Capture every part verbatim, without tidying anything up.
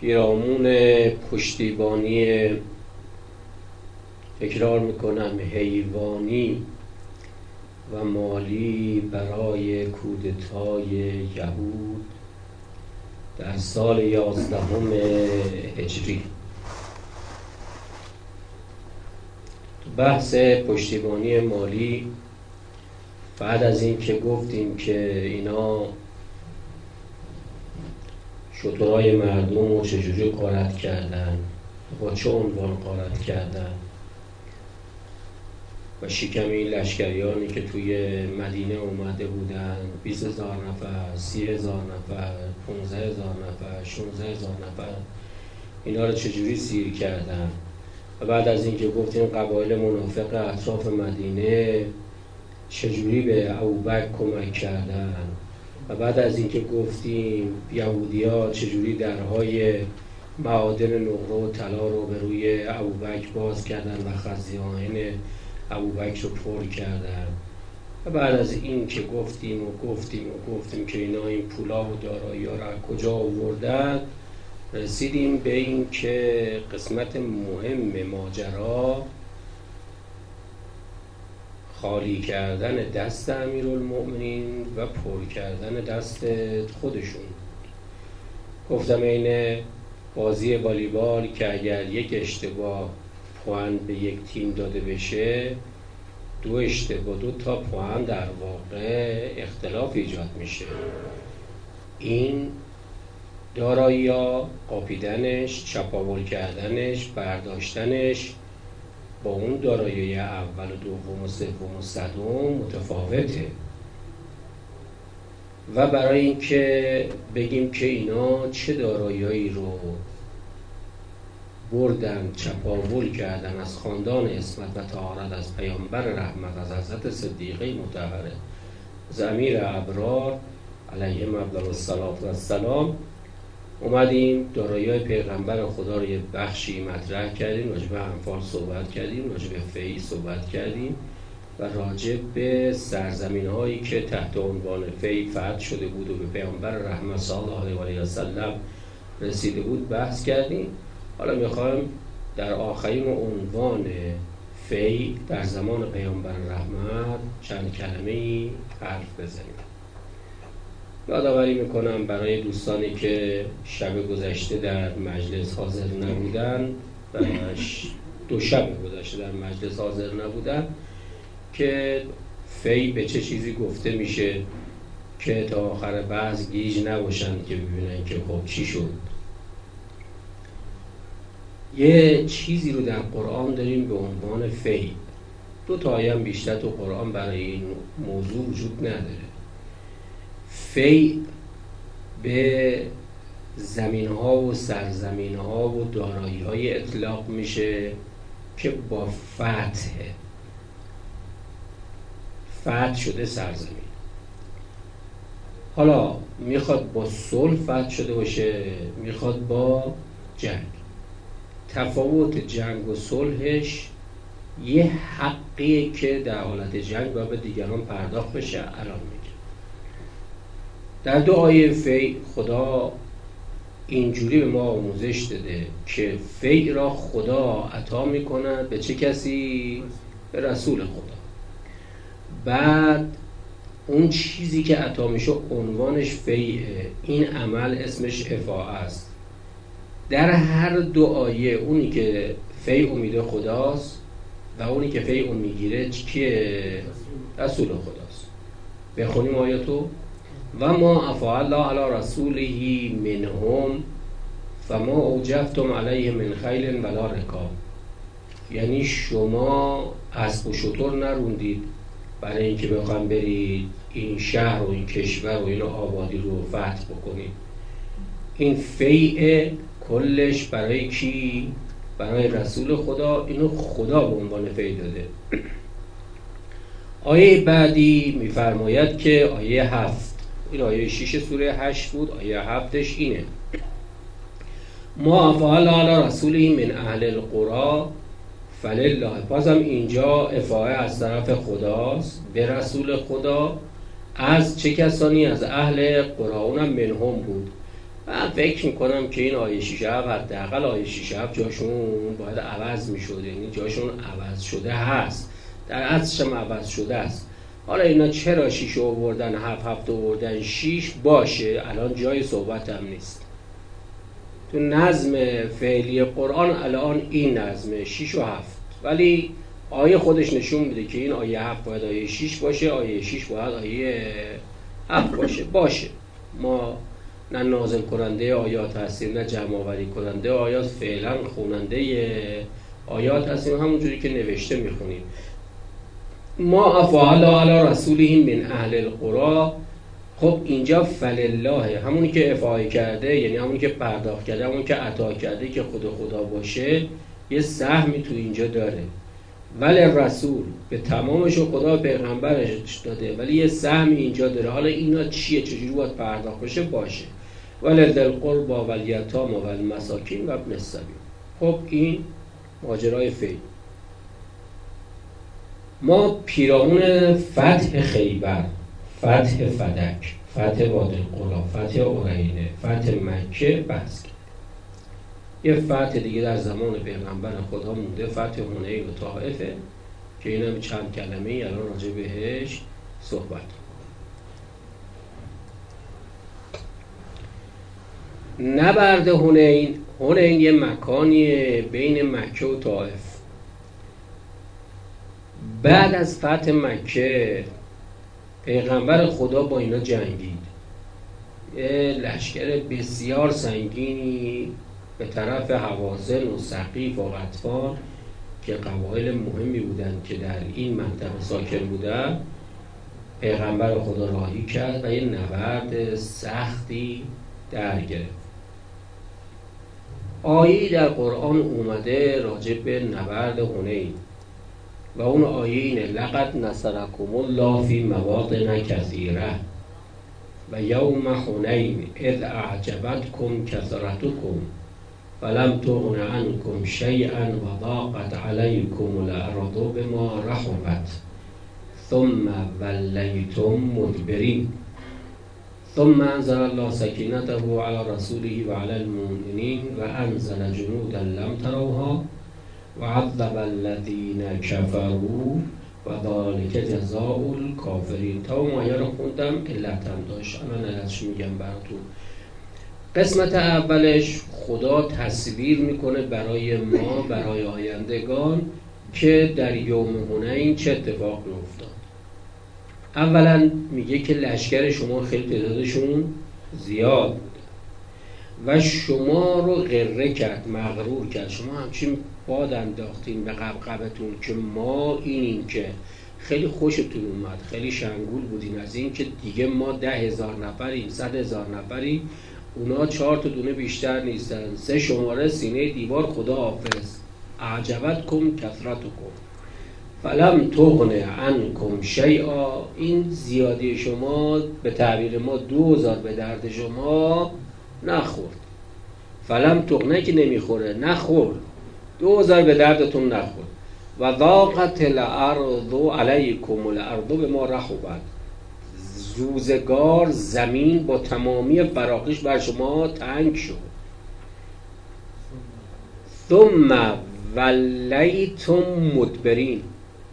پیرامون پشتیبانی، تکرار میکنم، حیوانی و مالی برای کودتای یهود در سال یازدهم هجری. بحث پشتیبانی مالی، بعد از این که گفتیم که اینا شترهای مردم رو چجوری غارت کردن، با چه عنوان غارت کردن و شکم این لشکریانی که توی مدینه اومده بودن، بیست هزار نفر، سی هزار نفر، پونزده هزار نفر، شونزده هزار نفر، اینا رو چجوری سیر کردن. و بعد از این که گفتیم قبایل منافق اطراف مدینه چجوری به ابوبکر کمک کردن، و بعد از این که گفتیم یهودی‌ها چجوری درهای معادن نقره و طلا رو به روی ابوبکر باز کردن و خزائن ابوبکر رو پر کردن، و بعد از این که گفتیم و گفتیم و گفتیم که اینا این پولا و دارایی‌ها رو از کجا آوردن، رسیدیم به این که قسمت مهم ماجرا خالی کردن دست امیرالمؤمنین و پر کردن دست خودشون. گفتم این بازی والیبال که اگر یک اشتباه پوان به یک تیم داده بشه، دو اشتباه دو تا پوان در واقع اختلاف ایجاد میشه. این دارایی ها قاپیدنش، چپاول کردنش، برداشتنش با اون دارایی اول و دوم و سوم و صدم متفاوته. و برای اینکه بگیم که اینا چه دارایی‌هایی رو بردن، چپاول کردن از خاندان عصمت و طهارت، از پیامبر رحمت، از حضرت صدیقه مطهره، از امیر ابرار علیهم افضل الصلاة و السلام، اومدیم دارایی‌های پیغمبر خدا رو یه بخشی مطرح کردیم، راجع به انفال صحبت کردیم، راجع به فی صحبت کردیم و راجع به سرزمین‌هایی که تحت عنوان فی فتح شده بود و به پیامبر رحمت صلی الله علیه و سلم رسیده بود بحث کردیم. حالا میخوایم در آخرین عنوان فی در زمان پیامبر رحمت چند کلمه‌ای حرف بزنیم. یادآوری میکنم برای دوستانی که شب گذشته در مجلس حاضر نبودن و دو شب گذشته در مجلس حاضر نبودن که فی به چه چیزی گفته میشه که تا آخر بحث گیج نباشن که ببینن که خب چی شد. یه چیزی رو در قرآن داریم به عنوان فی. دو تا آیه هم بیشتر تو قرآن برای این موضوع وجود نداره. فی به زمین ها و سرزمین ها و دارایی های اطلاق میشه که با فتح فتح شده سرزمین. حالا میخواد با صلح فتح شده باشه، میخواد با جنگ. تفاوت جنگ و صلحش یه حقیه که در حالت جنگ باید به دیگران پرداخت بشه. الان میگه در دو آیه فی خدا اینجوری به ما آموزش داده که فی را خدا عطا میکند به چه کسی؟ به رسول خدا. بعد اون چیزی که عطا میشه عنوانش فیه، این عمل اسمش افاعه است. در هر دو آیه اونی که فی امید خداست و اونی که فی اون میگیره کیه؟ رسول خداست. بخونیم آیاتو: و ما افاء الله علی رسوله منهم فما اوجفتم علیه من خیل ولا رکاب. یعنی شما اسب و شتر نروندید برای اینکه بخواید برید این شهر و این کشور و این آبادی رو فتح بکنید. این فیء کلش برای کی؟ برای رسول خدا. اینو خدا به عنوان فی داده. آیه بعدی میفرماید که آیه هفت، این آیه شیش سوره هشت بود، آیه هفتش اینه: ما افاء الله علی رسوله من اهل القرى فلله. بازم اینجا افاعه از طرف خداست به رسول خدا. از چه کسانی؟ از اهل قرى. اونم منهم بود. من فکر میکنم که این آیه شیش هفت حداقل آیه شیش هفت جاشون باید عوض میشد، یعنی جاشون عوض شده هست، در اصلش هم عوض شده است. حالا اینا چرا شیش آوردن هفت هفت آوردن شیش باشه، الان جای صحبت هم نیست. تو نظم فعلی قرآن الان این نظمه شیش و هفت، ولی آیه خودش نشون میده که این آیه هفت باید آیه شیش باشه، آیه شیش باید آیه هفت باشه. باشه، ما نه نازل کننده آیات هستیم نه جمع آوری کننده آیات، فعلا خواننده آیات هستیم، همونجوری که نوشته میخونیم. ما افعل علی رسولهم من اهل القرى. خب اینجا فلله همونی که افعال کرده، یعنی همونی که پرداخت کرده، همونی که عطا کرده که خود خدا باشه، یه سهمی تو اینجا داره. ولی رسول به تمامش خدا پیغمبرش داده، ولی یه سهمی اینجا داره. حالا اینا چیه، چجوری باید پرداخت بشه؟ باشه ولی ذل قربى و الیتام و المساکین و ابن السبیل. خب این ماجرای فعل. ما پیرامون فتح خیبر، فتح فدک، فتح وادی القری، فتح عرینه، فتح مکه بحث کرد. یه فتح دیگه در زمان پیغمبر خدا مونده، فتح حنین و طائفه که اینم چند کلمه‌ای الان راجع بهش صحبت. نبرد حنین، حنین یه مکانیه بین مکه و طائف. بعد از فتح مکه پیغمبر خدا با اینا جنگید، یه لشکر بسیار سنگینی به طرف هوازن و ثقیف و غطفان که قبایل مهمی بودند که در این منطقه ساکن بودند، پیغمبر خدا راهی کرد و یه نبرد سختی در گرفت. آیه‌ای در قرآن اومده راجع به نبرد حنین و اون آیه اینه: لقد نصرکم الله فی مواطن کثیره و یوم حنین اذ اعجبتکم کثرتکم فلم تغن عنکم شیئا و ضاقت علیکم الارض بما رحبت ثم ولیتم مدبرین ثم انزل الله سکینته علی رسوله و علی المؤمنین و انزل جنودا لم تروها و عذب الذین کفروا و ذلک جزاء الکافرین. تا اون آیه رو خوندم، علت هم داشت، الان علتش میگم براتون. قسمت اولش خدا تصویر میکنه برای ما، برای آیندگان، که در یوم حنین چه اتفاقی افتاد. اولا میگه که لشکر شما خیلی تعدادشون زیاد بود و شما رو غره کرد، مغرور کرد، شما همچین باد انداختین به قبقبتون که ما اینیم، که خیلی خوشتون اومد، خیلی شنگول بودین از این که دیگه ما ده هزار نفریم، صد هزار نفریم، اونا چهار تا دونه بیشتر نیستن، سه شماره سینه دیوار خدا حافظ. اعجبتکم کثرتکم فلم تغن عنکم شیئا. این زیادی شما به تعبیر ما دو هزار به درد شما نخورد. فلم تغنه که نمیخوره، نخورد، دو هزار به دردتون نخورد. و ضاقت الارض علیکم الارض بما رحبت. روزگار، زمین با تمامی فراخیش بر شما تنگ شد. ثم ولیتم مدبرین.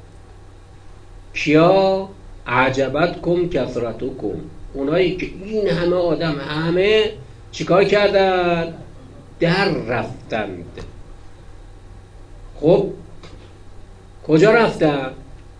کیا؟ اعجبتکم کثرتکم. اونایی که این همه آدم همه چیکار کردن؟ در رفتند. خب کجا رفتن؟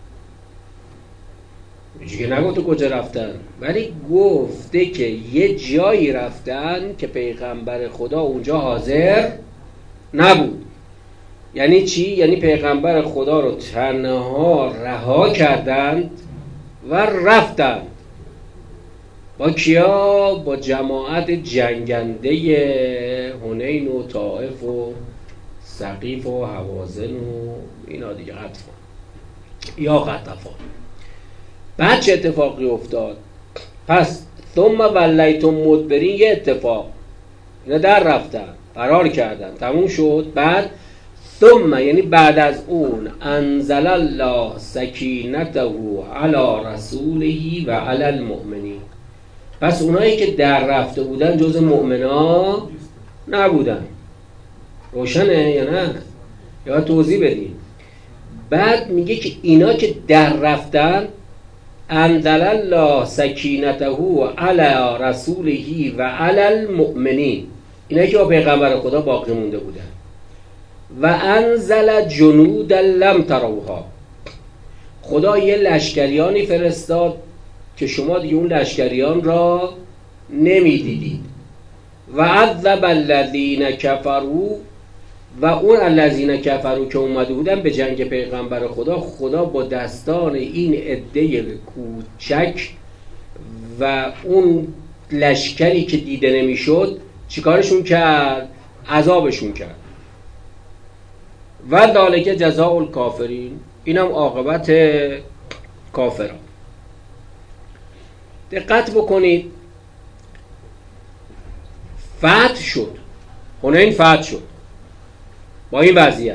میگه نگفته کجا رفتن، ولی گفته که یه جایی رفتن که پیغمبر خدا اونجا حاضر نبود. یعنی چی؟ یعنی پیغمبر خدا رو تنها رها کردند و رفتند. با کیا؟ با جماعت جنگنده حنین و طائف و ثقیف و هوازن و اینا دیگه، غطفان یا غطفان. بعد چه اتفاقی افتاد؟ پس ثم ولیتم مدبرین، یه اتفاق، اینا در رفتن، فرار کردن، تموم شد. بعد ثم یعنی بعد از اون انزل الله سکینته علی رسوله و علی المؤمنین. پس اونایی که در رفته بودن جز مؤمنا نبودن. روشنه یا نه؟ یا توضیح بدیم. بعد میگه که اینا که در رفتن انزل الله سکینته علی رسوله و علی المؤمنین، اینا که با پیغمبر خدا باقی مونده بودن. و انزل جنودا لم تروها، خدا یه لشکریانی فرستاد که شما دیگه اون لشکریان را نمیدیدید. و عذب الذین کفروا، و اون الذین کفروا که اومده بودن به جنگ پیغمبر خدا، خدا با دستان این عده کوچک و اون لشکری که دیده نمیشد چیکارشون کرد؟ عذابشون کرد. و ذالک جزاء الکافرین، اینم عاقبت کافران. دقت بکنید، فتح شد، حنین فتح شد با این وضعیت.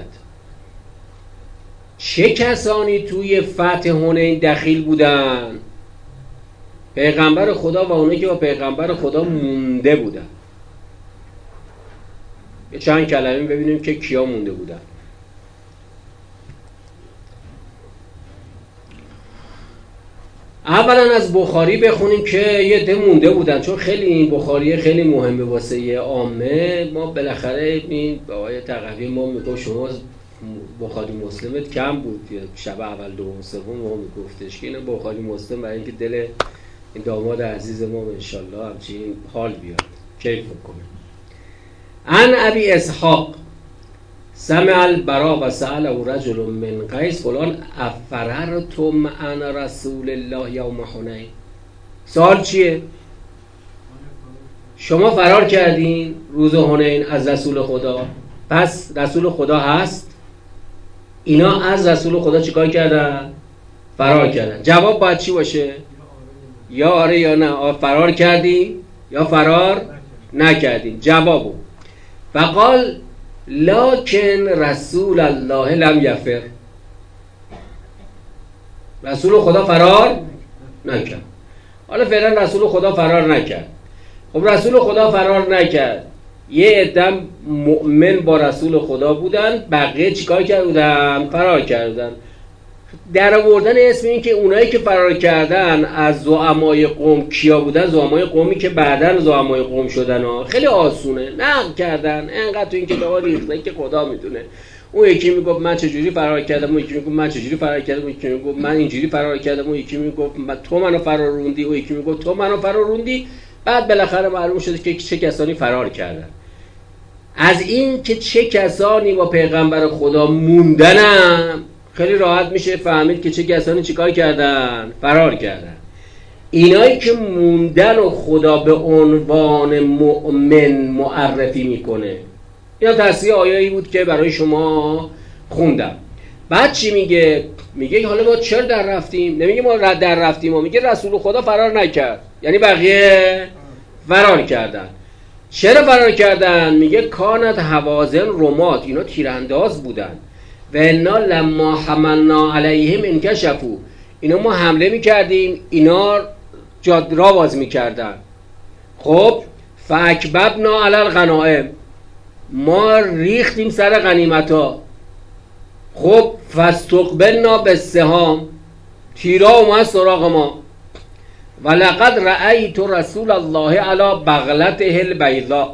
چه کسانی توی فتح حنین دخیل بودن؟ پیغمبر خدا و اونایی که با پیغمبر خدا مونده بودن. یه چند کلمه ببینیم که کیا مونده بودن. اولا از بخاری بخونیم که یه عده مونده بودن، چون خیلی این بخاری خیلی مهمه واسه عامه. ما بالاخره این آقای تقوی ما میگه شما بخاری مسلمت کم بود، شب اول دوم سوم ما میگفتش که این بخاری مسلم برای اینکه دل این داماد عزیز ما انشالله همچین حال بیاد، کیف کنه. ان ابی اسحاق سمع البراء و سأله رجل من قیس فلان افررتم عن رسول الله یوم حنین. سوال چیه؟ شما فرار کردین روز حنین از رسول خدا، پس رسول خدا هست؟ اینا از رسول خدا چیکار کردن؟ فرار کردن. جواب باید چی باشه؟ یا آره یا نه. فرار کردیم یا فرار نکردیم. جوابو فقال لکن رسول الله لم یفر، رسول خدا فرار نکرد. حالا فعلا رسول خدا فرار نکرد. خب رسول خدا فرار نکرد، یه عده مؤمن با رسول خدا بودن، بقیه چیکار کردن؟ فرار کردن. در آوردن اسم این که اونایی که فرار کردن از زعمای قوم کیا بودن؟ زعمای قومی که بعداً زعمای قوم شدن ها. خیلی آسونه، نقل کردن انقدر تو این کتابا ریخته که خدا میدونه. اون یکی میگفت من چجوری فرار کردم، اون یکی میگفت من چجوری فرار کردم، اون یکی میگفت من اینجوری فرار کردم، اون یکی میگفت تو منو فراروندی، اون یکی میگفت تو منو فراروندی. بعد بالاخره معلوم شد که چه کسانی فرار کردن. از این که چه کسانی با پیغمبر خدا موندنم خیلی راحت میشه فهمید که چه کسانی چیکار کردن؟ فرار کردن. اینایی که موندن و خدا به عنوان مؤمن معرفی میکنه. اینا تصریح آیایی بود که برای شما خوندم. بعد چی میگه؟ میگه حالا ما چرا در رفتیم؟ نمیگه ما در رفتیم، ما میگه رسول خدا فرار نکرد، یعنی بقیه فرار کردن. چرا فرار کردن؟ میگه کانت هوازن رمات، اینا تیرانداز بودن. و انا لما حملنا علیهم انکشفوا، اینا ما حمله میکردیم اینا جاد را باز میکردن. خب فاکببنا علی الغنائم، ما ریختیم سر غنیمتا. خب فاستقبلنا بالسهام، تیرا اومد سراغ ما. ولقد رأیت رسول الله علی بغلته البیضاء،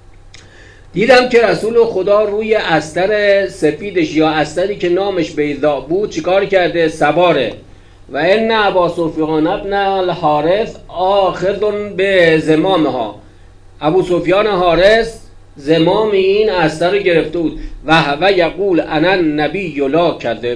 دیدم که رسول خدا روی استر سفیدش یا استری که نامش بیضاء بود چیکار کرده؟ سواره. و ان ابا سفیان ابن الحارث آخذ به زمامها، ابو سفیان حارث زمام این استر رو گرفته بود. و و یقول انا النبی لا کذب.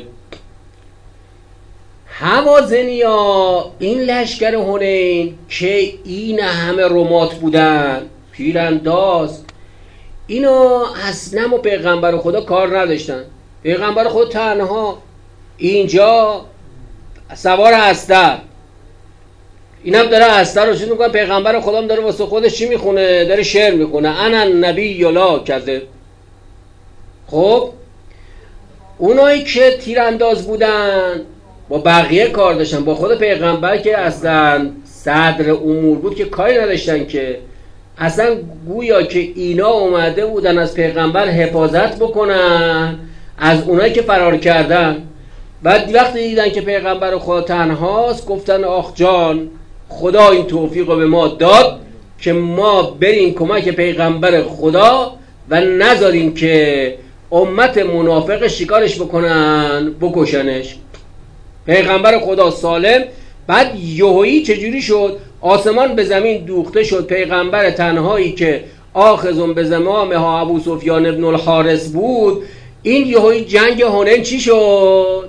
هوازنیا این لشکر حنین که این همه رمات بودن، تیرانداز، اینا اصلا با پیغمبر خدا کار نداشتن. پیغمبر خدا تنها اینجا سوار استر، اینم داره استر رو چیز میکنه. پیغمبر خدا هم داره واسه خودش چی میخونه؟ داره شعر میخونه، انا النبی لا کذب. خب اونایی که تیرانداز بودن با بقیه کار داشتن، با خود پیغمبر که اصلا صدر امور بود که کاری نداشتن، که اصلا گویا که اینا اومده بودن از پیغمبر حفاظت بکنن از اونایی که فرار کردن. بعد وقتی دیدن که پیغمبر خدا تنهاست گفتن آخ جان، خدا این توفیق رو به ما داد که ما بریم کمک پیغمبر خدا و نذاریم که امت منافق شکارش بکنن بکشنش. پیغمبر خدا سالم. بعد یهویی چجوری شد؟ آسمان به زمین دوخته شد. پیغمبر تنهایی که آخذون به زمامها ابو سفیان ابن الحارث بود، این یهویی جنگ حنین چی شد؟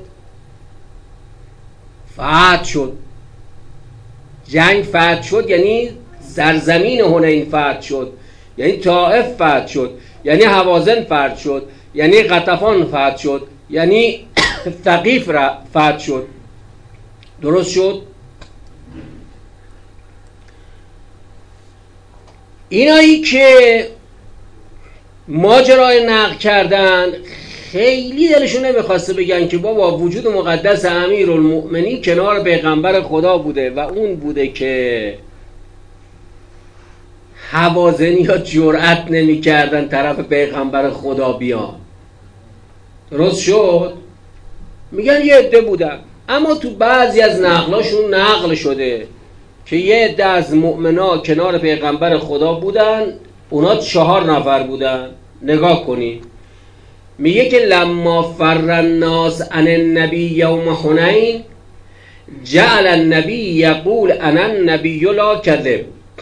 فتح شد. جنگ فتح شد، یعنی سرزمین حنین فتح شد، یعنی طائف فتح شد، یعنی هوازن فتح شد، یعنی غطفان فتح شد، یعنی ثقیف فتح شد. درست شد؟ اینایی که ماجرای نقل کردن خیلی دلشون نمیخواسته بگن که بابا وجود مقدس امیرالمؤمنین کنار پیغمبر خدا بوده و اون بوده که هوازنیا جرأت نمی کردن طرف پیغمبر خدا بیان. درست شد؟ میگن یه عده بودن، اما تو بعضی از نقلاشون نقل شده که یه عده از مؤمنا کنار پیغمبر خدا بودن، اونا چهار نفر بودن. نگاه کنی میگه که لما فر الناس عن النبی یوم حنین جعل النبی یقول انا النبی لا کذب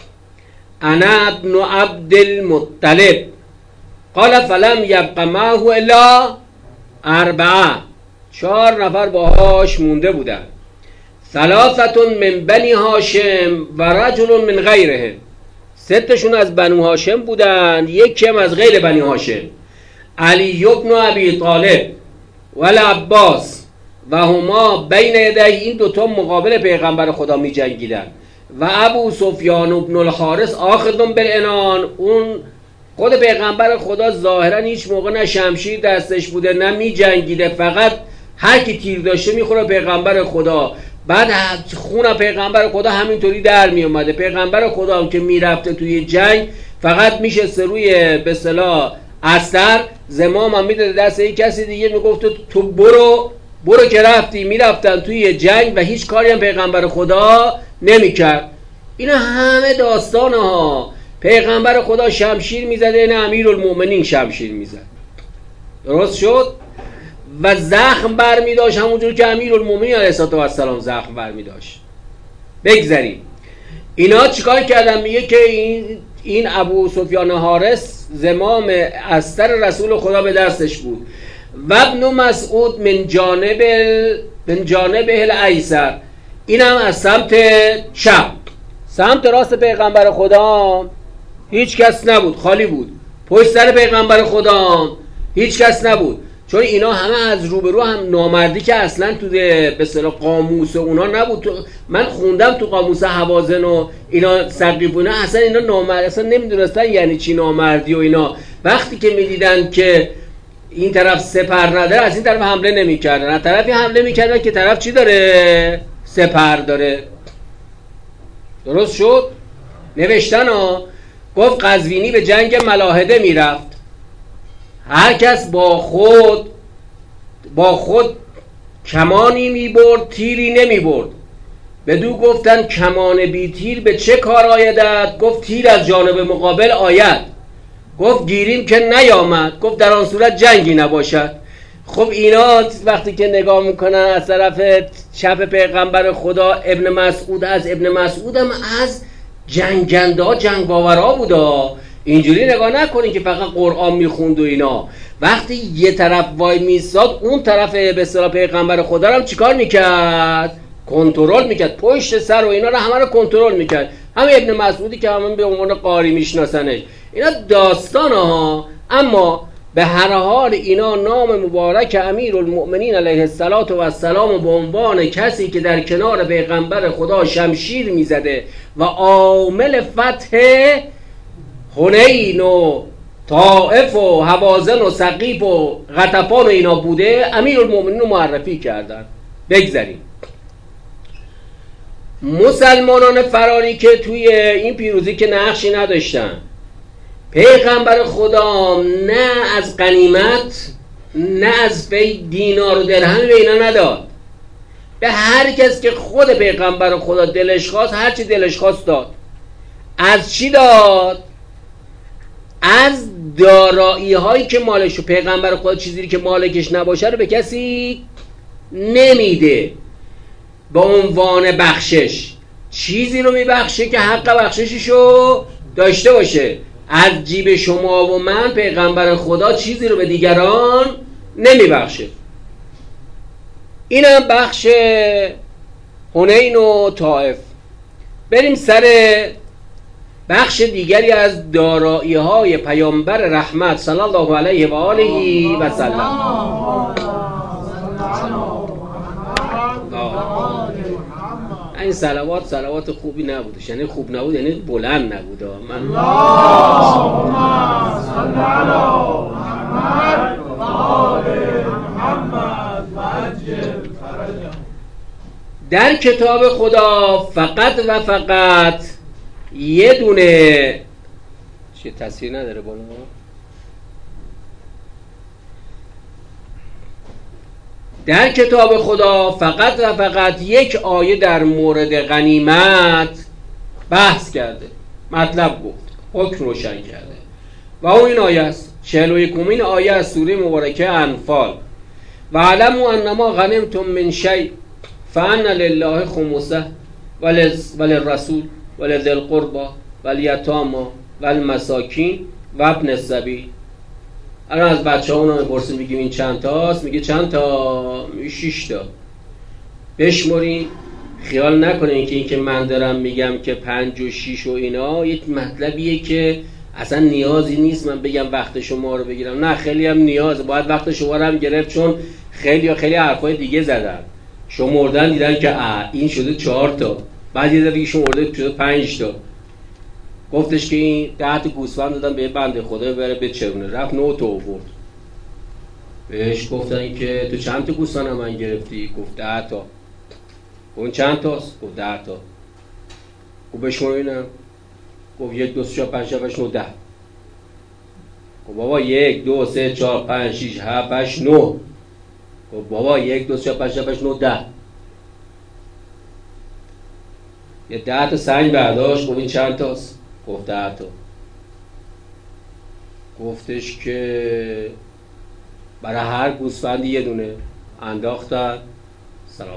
انا ابن عبد المطلب قال فلم یبق معه الا اربعه. چهار نفر باهاش مونده بودن. ثلاثه من بنی هاشم و رجل من غیره. ستشون از بنو هاشم بودن، یکی هم از غیر بنی هاشم. علی ابن ابی طالب و العباس و هما بین یدی. این دوتا مقابل پیغمبر خدا می جنگیدن. و ابو سفیان ابن الحارث آخذون بالعنان. اون خود پیغمبر خدا ظاهرا هیچ موقع نه شمشیر دستش بوده نه می جنگیده، فقط هر کی تیر داشته میخوره پیغمبر خدا. بعد خون پیغمبر خدا همینطوری در می اومده. پیغمبر خدا هم که میرفته توی جنگ فقط میشه روی به اصطلاح استر زمام هم میداده دست یک کسی دیگه، میگفت تو برو برو که رفتی. میرفتن توی جنگ و هیچ کاری هم پیغمبر خدا نمیکرد. اینا همه داستانه ها. پیغمبر خدا شمشیر میزده، نه امیرالمؤمنین شمشیر میزد. درست شد؟ و زخم بر می داشت همونجور که امیرالمؤمنین علیه السلام زخم بر می داشت. بگذاریم اینا چیکار کردن؟ میگه که این, این ابو سفیان حارث زمام استر رسول خدا به دستش بود. و ابن مسعود من جانب من جانب الایسر. این هم از سمت چپ. سمت راست پیغمبر خدا هیچ کس نبود، خالی بود. پشت سر پیغمبر خدا هیچ کس نبود، چون اینا همه از روبرو هم نامردی که اصلا تو به اصطلاح قاموس اونا نبود. تو من خوندم تو قاموس هوازن و اینا سقیفونه، اصلا اینا نامرد اصلا نمیدونستن یعنی چی نامردی و اینا. وقتی که میدیدن که این طرف سپر نداره از این طرف حمله نمیکردن، از طرفی حمله میکردن که طرف چی داره؟ سپر داره. درست شد؟ نوشتن ها گفت قزوینی به جنگ ملاحده میرفت، هر کس با خود با خود کمانی میبرد تیری نمیبرد. بدو گفتن کمان بی تیر به چه کار آیدد؟ گفت تیر از جانب مقابل آید. گفت گیریم که نیامد. گفت در آن صورت جنگی نباشد. خب اینا وقتی که نگاه میکنن از طرف چپ پیغمبر خدا ابن مسعود، از ابن مسعود هم از جنگنده ها جنگاورا بودا. اینجوری نگاه نکنین که فقط قرآن میخوند و اینا. وقتی یه طرف وای میساد اون طرف به اصطلاح پیغمبر خدا رو هم چیکار میکرد؟ کنترل میکرد. پشت سر و اینا رو همه رو کنترل میکرد. همه ابن مسعودی که همه به عنوان قاری میشناسنش. اینا داستانه ها. اما به هر حال اینا نام مبارک امیرالمؤمنین علیه السلام به عنوان کسی که در کنار پیغمبر خدا شمشیر میزده و عامل فتح حنین و طائف و هوازن و ثقیف و غطفان و اینا بوده، امیرالمؤمنین رو معرفی کردن. بگذاریم مسلمانان فراری که توی این پیروزی که نقشی نداشتن، پیغمبر خدا نه از غنیمت نه از فی دینار و درهم به اینا نداد. به هر کس که خود پیغمبر خدا دلش خواست هر چی دلش خواست داد. از چی داد؟ از دارایی هایی که مالش، پیغمبر خدا چیزی که مالکش نباشه رو به کسی نمیده به عنوان بخشش. چیزی رو میبخشه که حق بخشششو داشته باشه. از جیب شما و من پیغمبر خدا چیزی رو به دیگران نمیبخشه. اینم بخش حنین و طائف. بریم سر بخش دیگری از دارایی های پیامبر رحمت صلی الله علیه و آله و سلم. این صلوات صلوات خوبی نبود، یعنی خوب نبود یعنی بلند نبود. من اللهم صل علی محمد و آل محمد و عجل فرجهم. در کتاب خدا فقط و فقط یه دونه چه تصویر نداره بالا، در کتاب خدا فقط و فقط یک آیه در مورد غنیمت بحث کرده، مطلب گفت، حکم روشن کرده و اون این آیه است، چهل و یکمین آیه از سوره مبارکه انفال. و علموا انما غنمتم من شیء فان لله خمسه وللرسول ولذی القربى والیتامی والمساکین و ابن السبیل. الان از بچه‌ها اونا میپرسیم میگیم این چند تاست؟ میگه چند تا؟ شش تا. بشمرین، خیال نکنین که این که من دارم میگم که پنج و شیش و اینا یک مطلبیه که اصلا نیازی نیست من بگم وقت شما رو بگیرم. نه، خیلی هم نیازه، باید وقت شما رو هم گرفت، چون خیلی یا خیلی حرفای دیگه زدن، شمردن دیدن که اه این شده چهار تا، بعد یه دیگه شمرده شده پنج تا. گفتش که این ده تا گوسفند دادن به بنده خدا بره بچرونه، رفت نه تا آورد. بهش گفتن که تو چند تا گوسفند من گرفتی؟ گفت ده تا. اون چند تاست؟ گفت ده تا. گفت بشمار اینم. گفت یک دو سه چهار پنج شش هفت نه ده. گفت بابا یک دو سه چهار پنج شش هفت هشت نه. گفت بابا یک دو سه چهار پنج شش هفت نه ده. یه ده تا سنگ برداشت. گفت این چند تاست؟ گفت ده تا. گفتش که برای هر گوسفندی یه دونه انداختن. سلام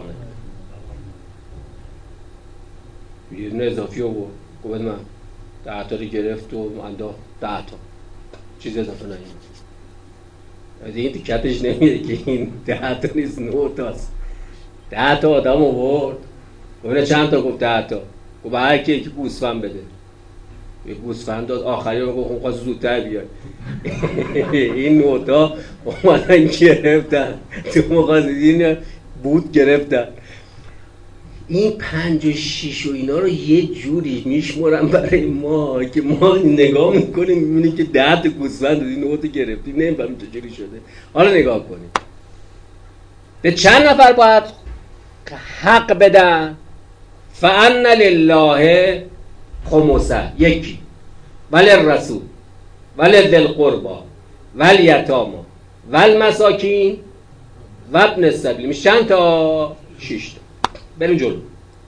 یه دونه اضافی آورد. گفت من ده تا رو گرفت و انداخت ده تا، چیز اضافه نگید. از این تیکتش نمیده که این ده تا نیست نه تاست. ده تا آدم آورد. گفت چند تا؟ گفت ده تا. گفت هر کی که گوسفند بده. یه گوسفند داد. آخری رو گفت خواست زودتر بیاد. این نوتا اومدن گرفتن تو مغازه بود گرفتن. این پنج و شیش و اینا رو یه جوری میشمارم برای ما که ما نگاه میکنیم میبینیم که ده تا گوسفند این نوتا گرفتیم، نمیفهمیم چجوری شده. حالا نگاه کنیم به چند نفر باید حق بدن. فان لله خمسه، یکی، ولی الرسول ولی ذی القربى والیتامی والمساکین و ابن السبیل. میشه چند تا؟ شش تا. بریم جلو.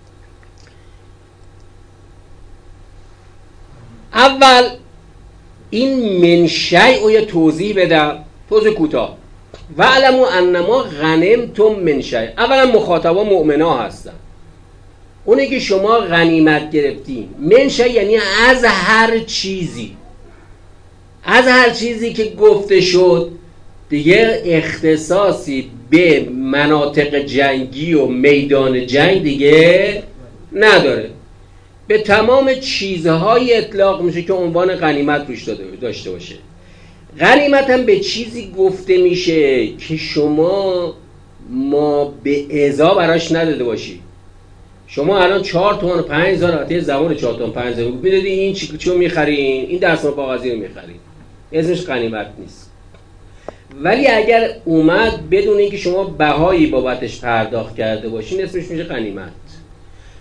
اول این من شیء رو یه توضیح بدم، توضیح کوتاه. و علموا انما غنمتم من شیء. اولا مخاطبا مؤمنا هستن، اونه که شما غنیمت گرفتین. من شیء یعنی از هر چیزی، از هر چیزی که گفته شد. دیگه اختصاصی به مناطق جنگی و میدان جنگ دیگه نداره، به تمام چیزهای اطلاق میشه که عنوان غنیمت روش داشته باشه. غنیمت هم به چیزی گفته میشه که شما ما به ازا براش نداده باشی. شما الان چهار تومن پنج هزار البته زمان چهار تومن پنج هزار میدادی، این چی چیو میخرین؟ این دستمال کاغذی رو میخرین، اسمش غنیمت نیست. ولی اگر اومد بدون اینکه شما بهایی بابتش پرداخت کرده باشین اسمش میشه غنیمت.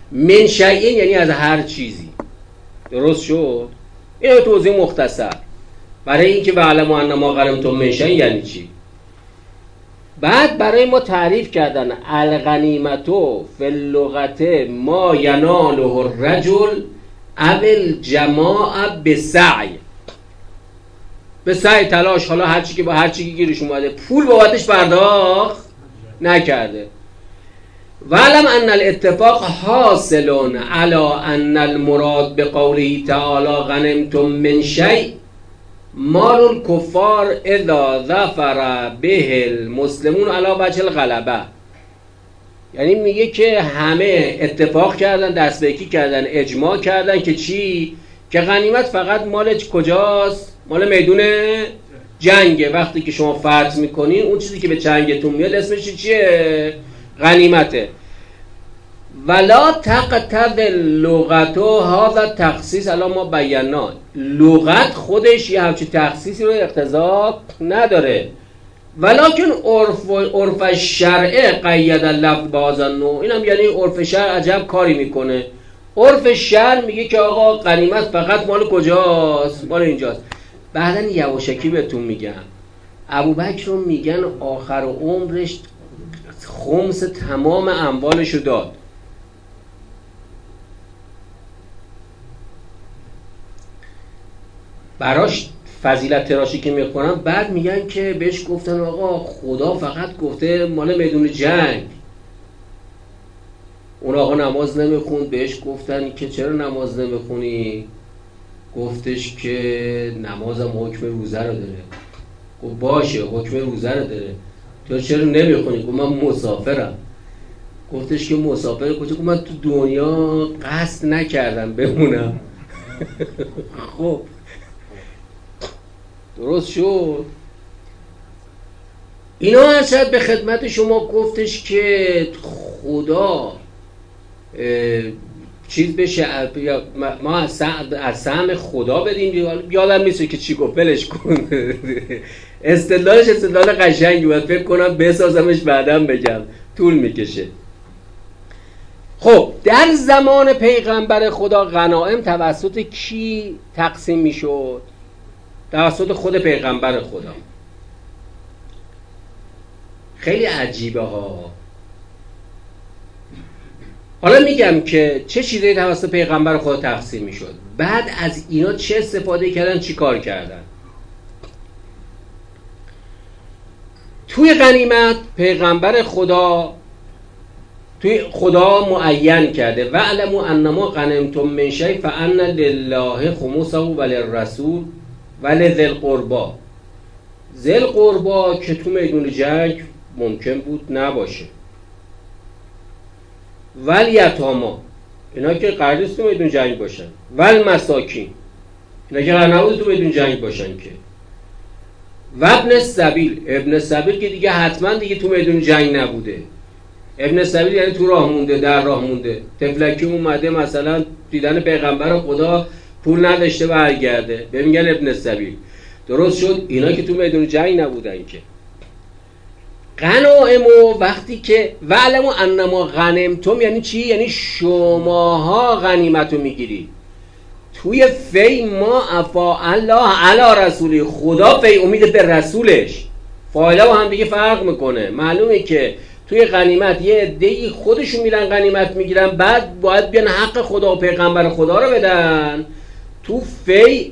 من شیء یعنی از هر چیزی. درست شد؟ اینو توضیح مختصر برای اینکه وعلموا انما غنمتم من شیء یعنی چی. بعد برای ما تعریف کردن الغنیمتو فی اللغت ما یناله الرجل او الجماعه بسعی، به سعی تلاش، حالا هر چی که با هر چی که گیرش اومده، پول بابتش پرداخت نکرده. وعلم ان الاتفاق حاصل علی ان المراد بقوله تعالی غنمتم من شیء مال الکفار اذا ظفر به المسلمون علی وجه الغلبه. یعنی میگه که همه اتفاق کردن، دست به یکی کردن، اجماع کردن که چی؟ که غنیمت فقط مال کجاست؟ مال میدون جنگه. وقتی که شما فتح میکنین اون چیزی که به چنگتون میاد اسمش چیه؟ غنیمته. ولا تقتضی اللغت هذا تخصیص علی ما بینا. لغت خودش یه همچین تخصیصی رو اقتضا نداره. ولکن عرف عرف شرع قید اللفظ بهذا النوع. اینم یعنی عرف شرع عجب کاری میکنه. عرف شرع میگه که آقا غنیمت فقط مال کجاست؟ مال اینجاست. بعدن یواشکی بهتون میگم ابوبکر رو میگن آخر عمرش خمس تمام اموالش رو داد. براش فضیلت تراشی که میکنن، بعد میگن که بهش گفتن آقا خدا فقط گفته مال میدون جنگ. اون آقا نماز نمیخوند، بهش گفتن که چرا نماز نمیخونی؟ گفتش که نمازم حکم روزه رو داره. گفت باشه حکم روزه رو داره، تو چرا نمیخونی؟ گفت من مسافرم. گفتش که مسافر کجا؟ گفت من تو دنیا قصد نکردم بمونم. خب درست شد. اینا هرچند به خدمت شما گفتش که خدا چیز بشه، ما از سهم خدا بدیم. یادم نیست که چی گفت، بلش کن. استدلالش استدلال قشنگی بود، فکر کنم بسازمش بعدم بگم، طول میکشه. خب در زمان پیغمبر خدا غنایم توسط کی تقسیم میشد؟ توسط خود پیغمبر خدا. خیلی عجیبه ها. حالا میگم که چه چیزایی توسط پیغمبر خدا تقسیم میشد، بعد از اینا چه استفاده کردن، چی کار کردن. توی غنیمت پیغمبر خدا توی خدا معین کرده وَاعْلَمُوا أَنَّمَا غَنِمْتُم مِّن شَیْءٍ فَأَنَّ لِلَّهِ خُمُسَهُ وَلِلرَّسُولِ وَلِذِی الْقُرْبَى. ذی القربا که تو میدون جنگ ممکن بود نباشه، والیتاما اینا که قرار نیست تو میدون جنگ باشن، والمساکین اینا که قرار نبود تو میدون جنگ باشن که، و ابن السبیل ابن السبیل که دیگه حتما دیگه تو میدون جنگ نبوده. ابن السبیل یعنی تو راه مونده، در راه مونده، تفلکی اومده مثلا دیدن پیغمبر خدا پول نداشته برگرده، به میگن ابن السبیل. درست شد. اینا که تو میدون جنگ نبودن که. غنائمو وقتی که وعلموا انما غنمتم یعنی چی؟ یعنی شماها غنیمتو میگیرید. توی فی ما افا الله علی رسولی، خدا فی امید به رسولش، فایده و هم دیگه فرق میکنه. معلومه که توی غنیمت یه عده‌ای خودشون میرن غنیمت میگیرن، بعد باید بیان حق خدا و پیغمبر خدا رو بدن. تو فی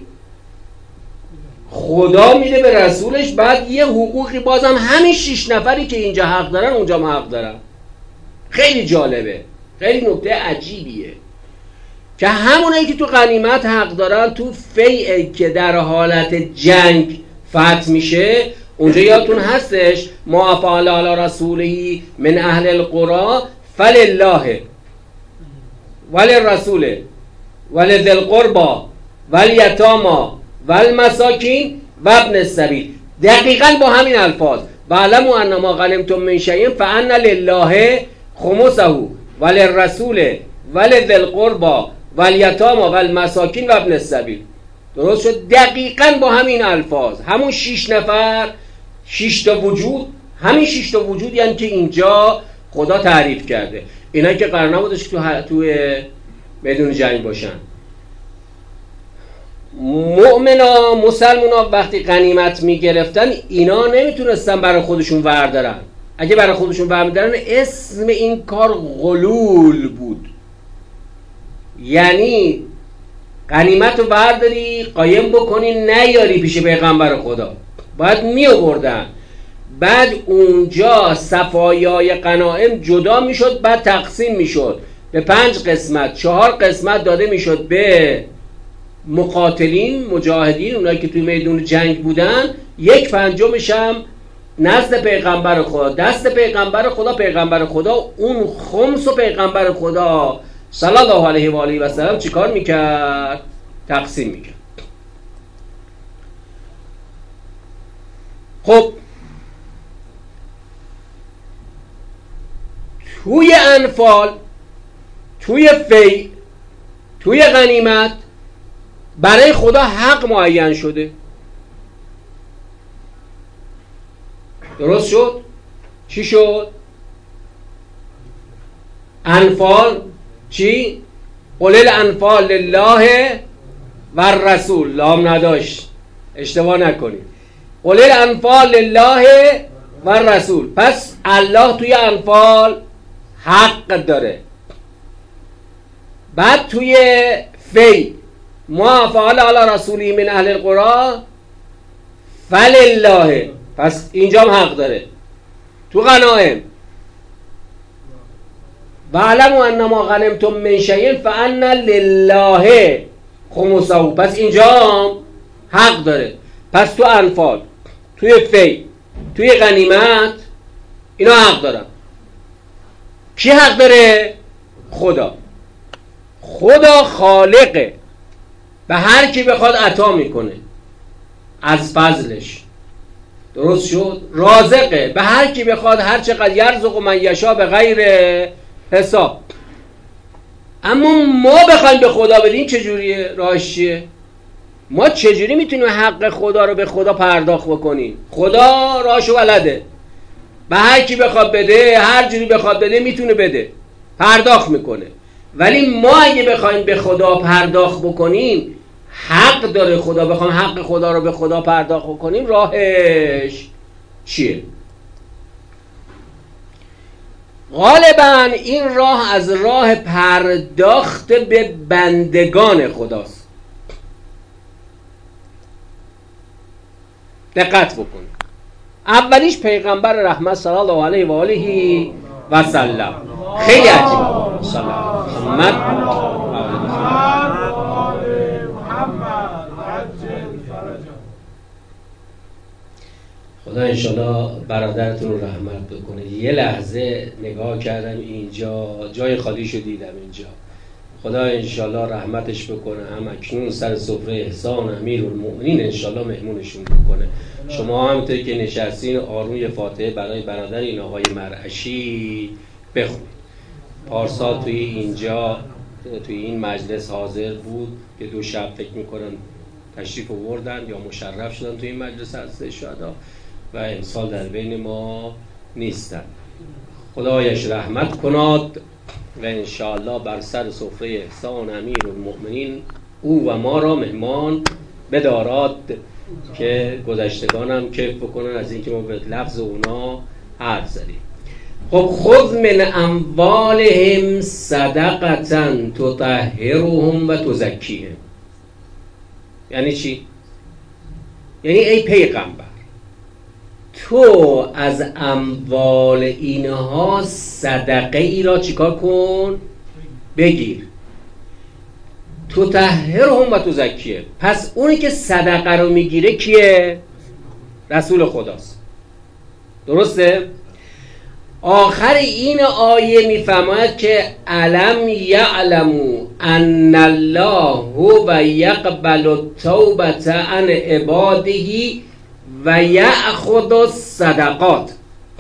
خدا میده به رسولش، بعد یه حقوقی بازم همین شش نفری که اینجا حق دارن اونجا هم حق دارن. خیلی جالبه، خیلی نکته عجیبیه که همونایی که تو غنیمت حق دارن تو فیعی که در حالت جنگ فتح میشه، اونجا یادتون هستش ما افعل علی رسوله من اهل القرى فلله وللرسول ولذی القربى والیتاما والمساکین و ابن السبیل. دقیقاً با همین الفاظ وَاعْلَمُوا أَنَّمَا غَنِمْتُم مِّن شَیْءٍ فَأَنَّ لِلَّهِ خُمُسَهُ وَلِلرَّسُولِ وَلِذِی الْقُرْبَى وَالْیَتَامَى وَالْمَسَاکِینِ وَابْنِ السَّبِیل. درست شد. دقیقاً با همین الفاظ، همون شش نفر، شش تا وجود، همین شش تا وجود یعنی که اینجا خدا تعریف کرده. اینا که قرار نبودش که تو توی میدون جنگ باشن. مؤمنا مسلمونا وقتی غنیمت میگرفتن اینا نمیتونستن برای خودشون وردارن. اگه برای خودشون وردارن اسم این کار غلول بود. یعنی غنیمت رو برداری قایم بکنی نیاری پیش پیغمبر خدا، باید می آوردن. بعد اونجا صفایای غنایم جدا میشد، بعد تقسیم میشد به پنج قسمت، چهار قسمت داده میشد به مقاتلین مجاهدین، اونایی که توی میدون جنگ بودن، یک پنجمش هم نزد پیغمبر خدا، دست پیغمبر خدا. پیغمبر خدا اون خمس و پیغمبر خدا صلی الله علیه و آله و سلم چیکار میکرد؟ تقسیم میکرد. خب توی انفال، توی فی، توی غنیمت برای خدا حق معین شده. درست شد؟ چی شد؟ انفال چی؟ قل الانفال لله و الرسول. لام نداشت، اشتباه نکنید. قل الانفال لله و الرسول. پس الله توی انفال حق داره. بعد توی فی ما فعل علی رسولی من اهل القرى فلله، پس اینجا هم حق داره. تو غنایم وَاعْلَمُوا أَنَّمَا غَنِمْتُم مِّن شَيْءٍ فَأَنَّ لِلَّهِ خُمُسَهُ، پس اینجا هم حق داره. پس تو انفال، توی فی، توی غنیمت اینا حق دارن. کی حق داره؟ خدا. خدا خالقه، به هر کی بخواد عطا میکنه از فضلش. درست شد؟ رازقه، به هر کی بخواد هر چقدر یرزق من یشاء به غیر حساب. اما ما بخوایم به خدا بدیم چجوریه؟ راهش چیه؟ ما چجوری میتونیم حق خدا رو به خدا پرداخت بکنیم؟ خدا راهشو بلده، به هر کی بخواد بده، هر جوری بخواد بده میتونه بده، پرداخت میکنه. ولی ما اگه بخوایم به خدا پرداخت بکنیم، حق داره خدا، بخوایم حق خدا رو به خدا پرداخت بکنیم، راهش چیه؟ غالبا این راه از راه پرداخت به بندگان خداست. دقت بکنید. اولیش پیغمبر رحمت صلی الله علیه و آله و سلم. خیلی عجیبه. صلی الله خدا انشالله برادرتون رو رحمت بکنه. یه لحظه نگاه کردم اینجا، جای خالیشو دیدم اینجا. خدا انشالله رحمتش بکنه. هم اکنون سر سفره احسان امیرالمؤمنین انشالله مهمونشون بکنه. شما همونطور که نشستین آروم فاتحه برای برادر این آقای مرعشی بخونید. پارسال توی اینجا توی این مجلس حاضر بود که دو شب فکر میکنن تشریف آوردن یا مشرف شدن توی این مجلس از شهدا و امسال در بین ما نیستن. خدایش رحمت کناد و انشاءالله بر سر سفره احسان امیرالمؤمنین او و ما را مهمان بدارد که گذشتگانم کیف بکنن از اینکه ما به لفظ اونا حرف زدیم. خب خذ من اموالهم صدقة تطهرهم و تزکیهم. یعنی چی؟ یعنی ای پیغمبر تو از اموال اینها صدقه ای را چیکار کن؟ بگیر. تطهرهم و تزکیهم. پس اونی که صدقه رو میگیره کیه؟ رسول خداست. درسته؟ آخر این آیه میفهمد که علم یعلمو ان الله هو یقبل التوبة عن عباده و یأخذ الصدقات.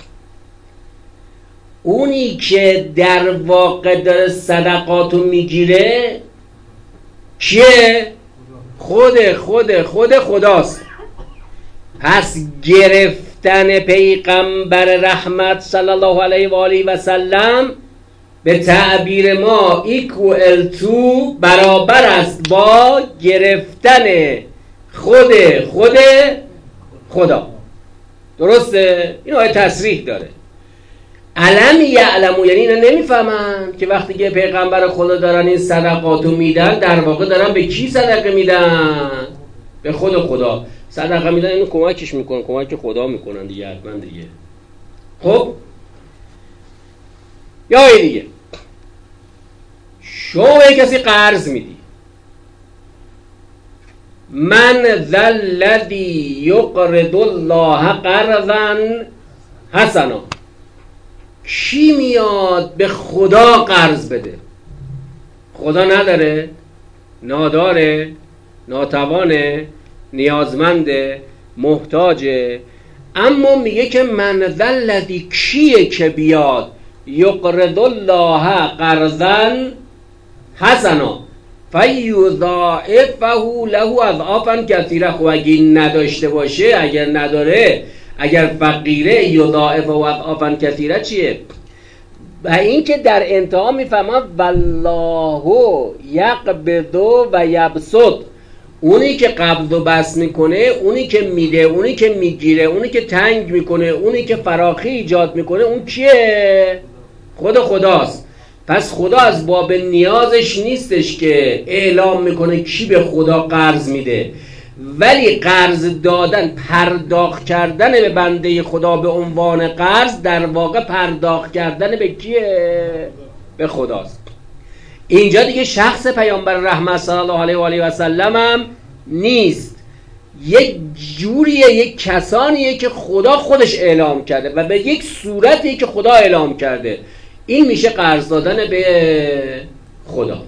اونی که در واقع داره صدقاتو میگیره کیه؟ خود خود خود خداست. پس گرفتن پیغمبر رحمت صلی الله علیه و آله و سلم به تعبیر ما ایکوال تو برابر است با گرفتن خود خود خدا. درسته؟ این آیه تصریح داره. علم یعلمو، یعنی اینا نمیفهمن که وقتی که پیغمبر خدا دارن این صدقاتو میدن در واقع دارن به کی صدقه میدن؟ به خود خدا صدقه میدن. اینو کمکش میکنن، کمک خدا میکنن دیگه حتما دیگه. خب یا آیه دیگه، شما به کسی قرض میدی، من ذا الذی یقرض الله قرضا حسنا، کی میاد به خدا قرض بده؟ خدا نداره، ناداره، ناتوانه، نیازمنده، محتاجه، اما میگه که من ذا الذی، کیه که بیاد یقرض الله قرضا حسنا فیضاعفه له اضعافا کثیره. خب اگه نداشته باشه، اگر نداره، اگر فقیره، یضاعفه اضعافا کثیره چیه؟ و این که در انتها میفهمم والله یقبض و یبسط، اونی که قبض و بسط میکنه، اونی که میده، اونی که میگیره، اونی که تنگ میکنه، اونی که فراخی ایجاد میکنه، اون کیه؟ خود خداست. پس خدا از باب نیازش نیستش که اعلام میکنه کی به خدا قرض میده، ولی قرض دادن، پرداخت کردن به بنده خدا به عنوان قرض، در واقع پرداخت کردن به کیه؟ به خداست. اینجا دیگه شخص پیامبر رحمت صلی الله علیه و آله و سلم هم نیست، یک جوریه، یک کسانیه که خدا خودش اعلام کرده و به یک صورتیه که خدا اعلام کرده. این میشه قرض دادن به خدا.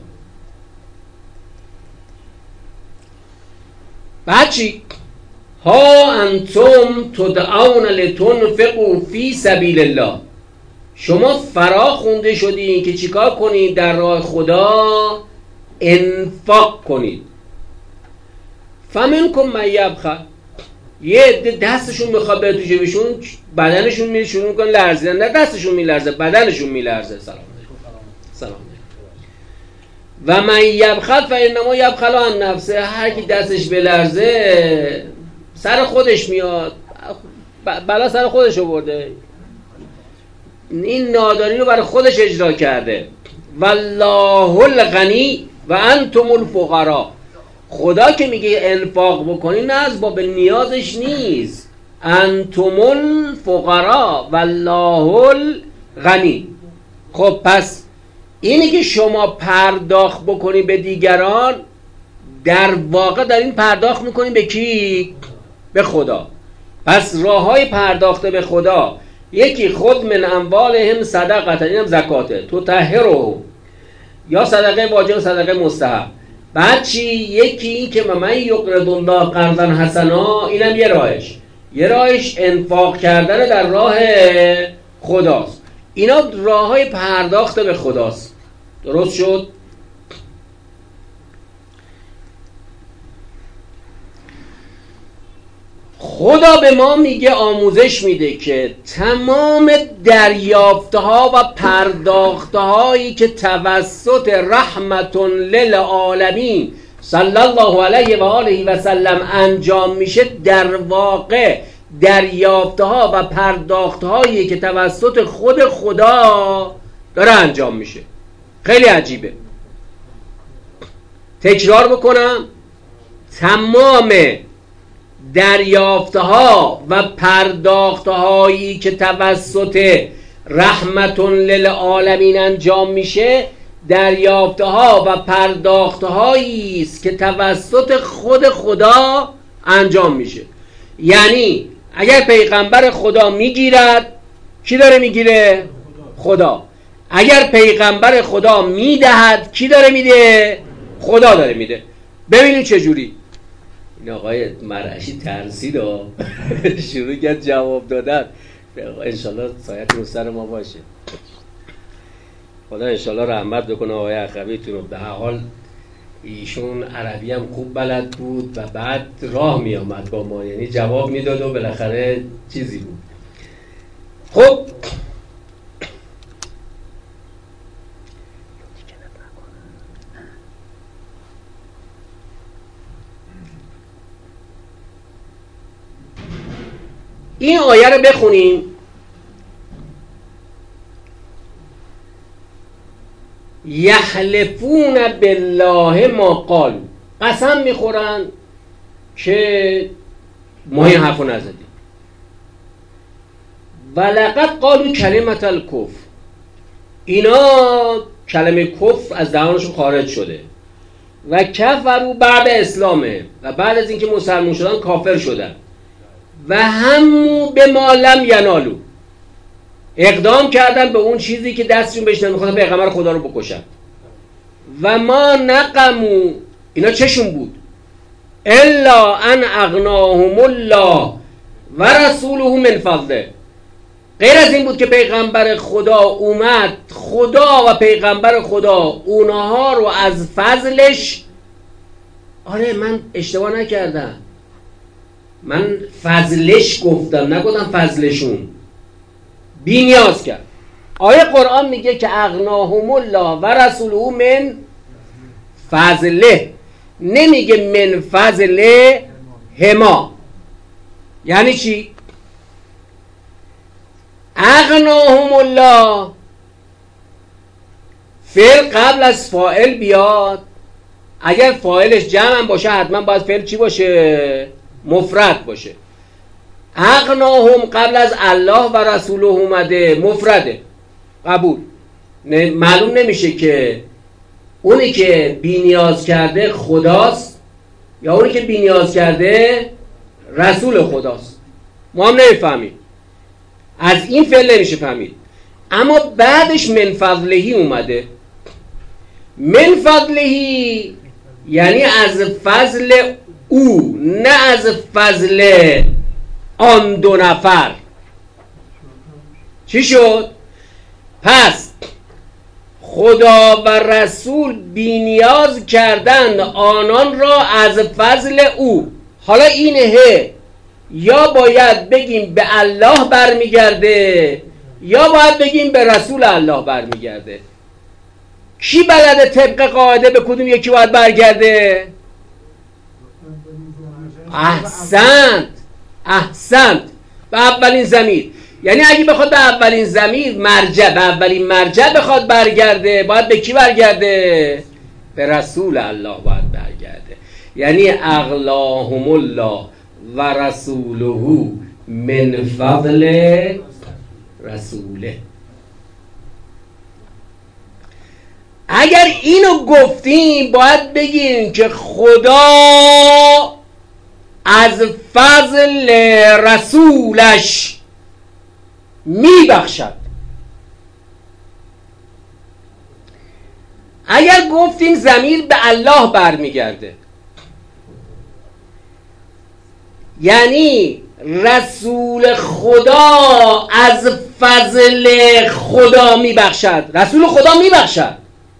بعد چی؟ ها انتم تدعون لتنفقوا فی سبیل الله، شما فرا خونده شدین که چیکار کنید؟ در راه خدا انفاق کنید. فمنکم من یبخل، یه عده دستشون میخواد به تو جیبشون، بدنشون میره شروع میکنه لرزیدن، نه دستشون میلرزه، بدنشون میلرزه. سلام علیکم. سلام علیکم. و من یبخل فانما یبخل عن نفسه، هر کی دستش بلرزه سر خودش میاد، بلا سر خودش آورده، این ناداری رو برای خودش اجرا کرده. والله الغنی و انتم الفقراء، خدا که میگه انفاق بکنی نه از باب نیازش نیست، انتم الفقراء والله الغنی. خب پس اینی که شما پرداخت بکنی به دیگران، در واقع در این پرداخت میکنی به کی؟ به خدا. پس راه های پرداخت به خدا، یکی خود من اموالهم صدقه، اینم زکاته، تو طهره، یا صدقه واجب و صدقه مستحب. بعد چی؟ یکی این که من یقرض الله قرضا حسنا، اینم یه راهش، یه راهش انفاق کردن در راه خداست. اینا راه های پرداخت به خداست. درست شد؟ خدا به ما میگه، آموزش میده که تمام دریافتها و پرداختهایی که توسط رحمت للعالمین صلی الله علیه و آله و سلم انجام میشه، در واقع دریافتها و پرداختهایی که توسط خود خدا داره انجام میشه. خیلی عجیبه. تکرار بکنم، تمام دریافتها و پرداختهایی که توسط رحمت للعالمین انجام میشه، دریافتها و پرداختهایی است که توسط خود خدا انجام میشه. یعنی اگر پیغمبر خدا میگیرد، کی داره میگیره؟ خدا. اگر پیغمبر خدا میدهد، کی داره میده؟ خدا داره میده. ببینید چه جوری. این آقای مرعشی ترسید و شروع کرد جواب دادن. انشالله سایت رو سر ما باشه. خدا انشالله رحمت بکنه آقای اخویتون رو. به هر حال ایشون عربی هم خوب بلد بود و بعد راه می آمد با ما، یعنی جواب میداد و بالاخره چیزی بود. خب این آیه رو بخونیم. یحلفون بالله ما قالوا، قسم میخورن که ما این حرفو نزدیم. ولقد قالوا کلمة الکفر، اینا کلمه کفر از دهانشون خارج شده. و کفروا بعد اسلامه، و بعد از اینکه مسلمان شدن کافر شدن. و همو به ما لم ینالو، اقدام کردن به اون چیزی که دستشون بهش نمیخواستن، پیغمبر خدا رو بکشن. و ما نقمو، اینا چشون بود؟ الا ان اغناهم الله و رسوله من فضله، غیر از این بود که پیغمبر خدا اومد، خدا و پیغمبر خدا اونها رو از فضلش، آره من اشتباه نکردم، من فضلش گفتم نگفتم فضلشون، بی نیاز کرد. آیه قرآن میگه که اغناهم الله و رسوله من فضله، نمیگه من فضله هما. یعنی چی؟ اغناهم الله فعل قبل از فاعل بیاد، اگر فاعلش جمع باشه حتما باید فعل چی باشه؟ مفرد باشه. اغناهم قبل از الله و رسوله اومده، مفرده، قبول. نه معلوم نمیشه که اونی که بی نیاز کرده خداست یا اونی که بی نیاز کرده رسول خداست، ما هم نمیفهمیم، از این فعل نمیشه فهمید. اما بعدش من فضلهی اومده. من فضلهی یعنی از فضل او، نه از فضل آن دو نفر. چی شد؟ پس خدا و رسول بی نیاز کردند آنان را از فضل او. حالا اینه، یا باید بگیم به الله برمیگرده یا باید بگیم به رسول الله برمیگرده. کی بلده طبق قاعده به کدوم یکی باید برگرده؟ احسنت احسنت به اولین ضمیر. یعنی اگه بخواد به اولین ضمیر مرجع، به اولین مرجع بخواد برگرده، باید به کی برگرده؟ به رسول الله باید برگرده. یعنی اغلاهم الله و رسوله من فضل رسوله. اگر اینو گفتیم باید بگیم که خدا از فضل رسولش میبخشد. اگر گفتیم ضمیر به الله برمیگرده، یعنی رسول خدا از فضل خدا میبخشد. رسول خدا میبخشد.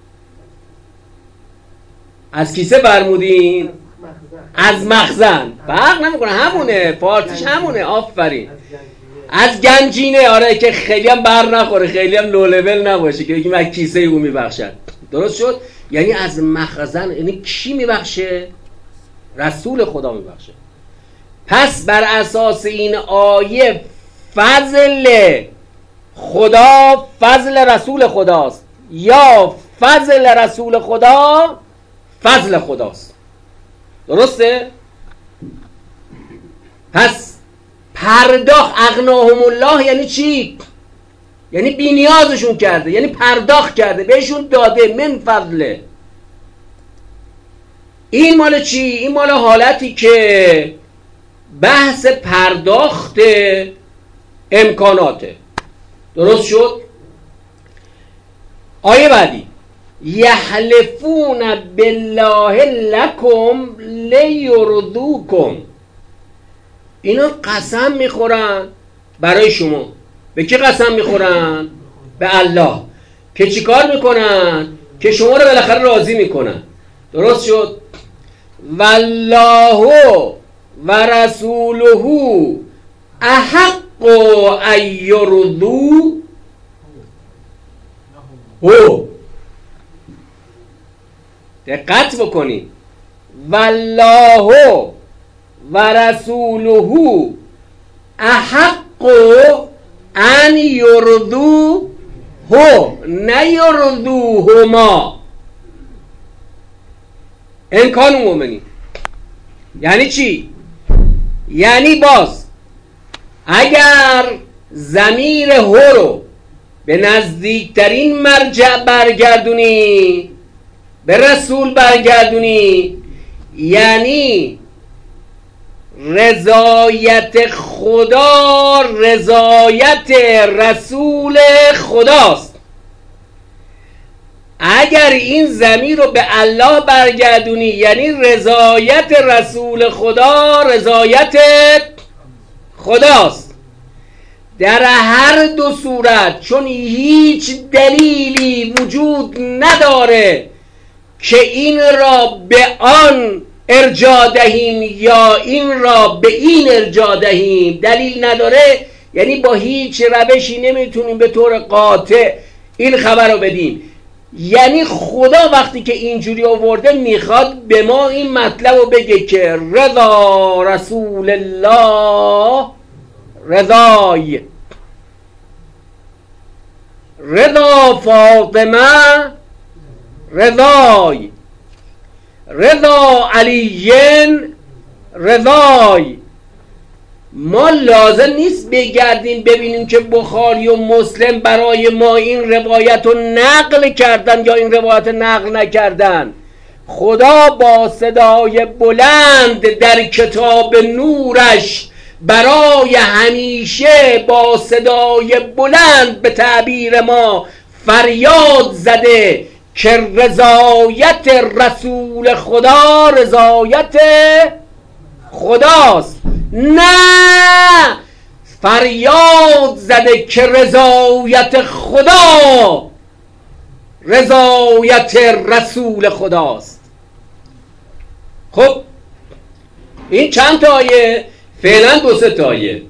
از کیسه برمودین؟ از مخزن. فرق نمیکنه، همونه، فارسیش همونه. آفرین. از گنجینه، آره، که خیلی هم بر نخوره، خیلی هم لو لول نباشه که بگیم از کیسه او میبخشد. درست شد؟ یعنی از مخزن. یعنی کی میبخشه؟ رسول خدا میبخشه. پس بر اساس این آیه فضل خدا فضل رسول خداست، یا فضل رسول خدا فضل خداست. درسته؟ پس پرداخت اغناهم الله یعنی چی؟ یعنی بی نیازشون کرده، یعنی پرداخت کرده، بهشون داده. من فضله. این مال چی؟ این مال حالتی که بحث پرداخت امکاناته. درست شد؟ آیه بعدی یحلفون بالله لکم لیرضوکم. اینا قسم میخورن برای شما. به کی قسم میخورن؟ به الله. که چی کار میکنن؟ که شما رو بالاخره راضی میکنن. درست شد؟ والله و رسوله احق ان یرضوه. دقت بکنید. والله و رسوله احق ان یرضوه نه یرضوهما ان کانوا مؤمنین. یعنی چی؟ یعنی باز اگر ضمیر هو رو به نزدیکترین مرجع برگردونی، به رسول برگردونی، یعنی رضایت خدا رضایت رسول خداست. اگر این ضمیر رو به الله برگردونی یعنی رضایت رسول خدا رضایت خداست. در هر دو صورت چون هیچ دلیلی وجود نداره که این را به آن ارجاع دهیم یا این را به این ارجاع دهیم، دلیل نداره، یعنی با هیچ روشی نمیتونیم به طور قاطع این خبر رو بدیم. یعنی خدا وقتی که اینجوری آورده میخواد به ما این مطلب رو بگه که رضا رسول الله رضای، رضا فاطمه رضای، رضا علی رضای. ما لازم نیست بگردیم ببینیم که بخاری و مسلم برای ما این روایت رو نقل کردن یا این روایت نقل نکردن. خدا با صدای بلند در کتاب نورش برای همیشه با صدای بلند به تعبیر ما فریاد زده که رضایت رسول خدا رضایت خداست. نه، فریاد زده که رضایت خدا رضایت رسول خداست. خب این چند تا آیه؟ فعلا دو سه تا آیه.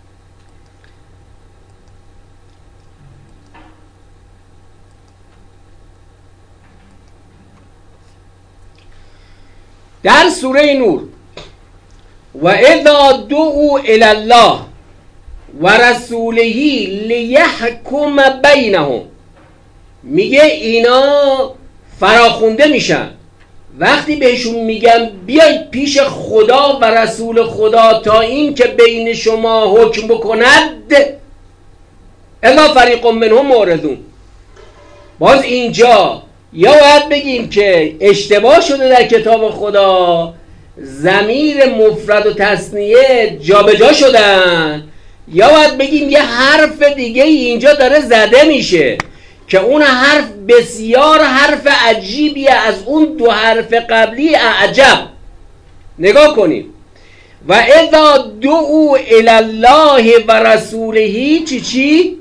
در سوره نور و اذا دعوا الی الله و رسوله لیحکم بینهم، میگه اینا فراخونده میشن وقتی بهشون میگن بیاید پیش خدا و رسول خدا تا این که بین شما حکم بکند، الا فریق منهم معرضون. باز اینجا یا باید بگیم که اشتباه شده در کتاب خدا، ضمیر مفرد و تثنیه جابجا شدن، یا باید بگیم یه حرف دیگه اینجا داره زده میشه که اون حرف بسیار حرف عجیبیه از اون دو حرف قبلی اعجب. نگاه کنیم و اذا دعوا الی الله و رسوله چی چی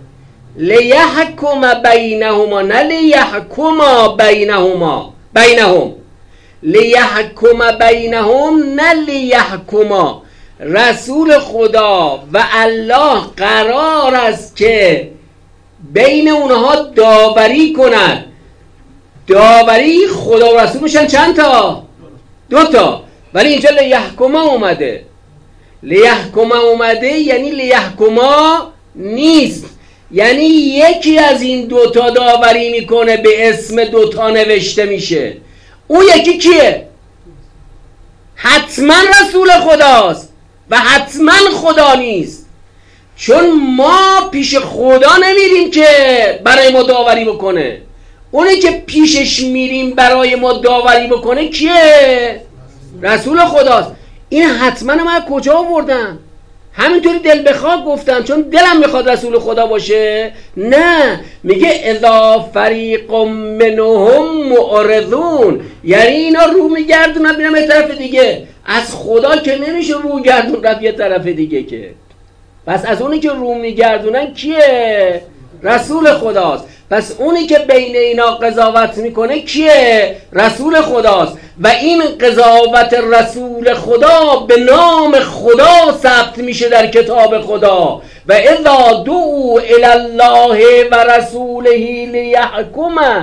لیحکم بینهما، نه لیحکم بینهما بینهم، لیحکم بینهم نه لیحکما. رسول خدا و الله قرار است که بین اونها داوری کند. داوری خدا و رسول میشن چند تا؟ دو تا. ولی اینجا لیحکما اومده. لیحکما اومده یعنی لیحکما نیست، یعنی یکی از این دوتا داوری میکنه به اسم دوتا نوشته میشه. اون یکی کیه؟ حتما رسول خداست و حتما خدا نیست، چون ما پیش خدا نمیریم که برای ما داوری بکنه. اونی که پیشش میریم برای ما داوری بکنه کیه؟ رسول خداست. این حتما من کجا آوردم؟ همینطوری دل بخواد گفتم چون دلم میخواد رسول خدا باشه؟ نه، میگه اذا فریق منهم معرضون، یعنی اینا رو میگردونن بیرم یه طرف دیگه. از خدا که نمیشه رو گردون رفت یه طرف دیگه که. پس از اونی که رو میگردونن کیه؟ رسول خداست. پس اونی که بین اینا قضاوت میکنه کیه؟ رسول خداست. و این قضاوت رسول خدا به نام خدا ثبت میشه در کتاب خدا. و اذا دعوا الی الله و رسوله لیحکم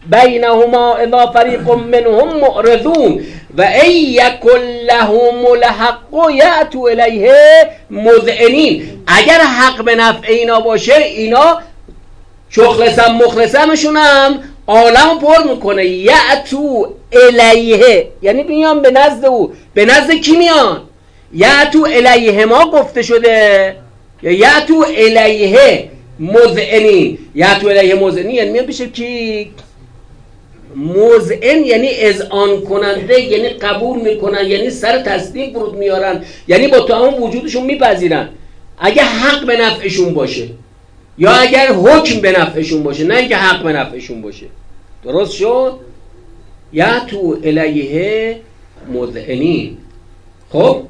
بینهما اذا فریق منهم معرضون و ان یکن لهم الحق یأتوا الیه مذعنین. اگر حق به نفع اینا باشه، اینا شخلصم مخلصمشونم عالم پر میکنه. یأتوا الیه یعنی میان به نزد او. به نزد کی میان؟ یأتوا الیه ما گفته شده یا یأتوا الیه مذعنین. یأتوا الیه مذعنین یعنی میان بشه کی؟ مذعن یعنی اذعان کننده، یعنی قبول میکنن، یعنی سر تصدیق فرود میارن، یعنی با تمام وجودشون میپذیرن اگه حق به نفعشون باشه یا اگر حکم به نفعشون باشه، نه اینکه حق به نفعشون باشه. درست شد؟ یأتوا الیه مذعنین. خب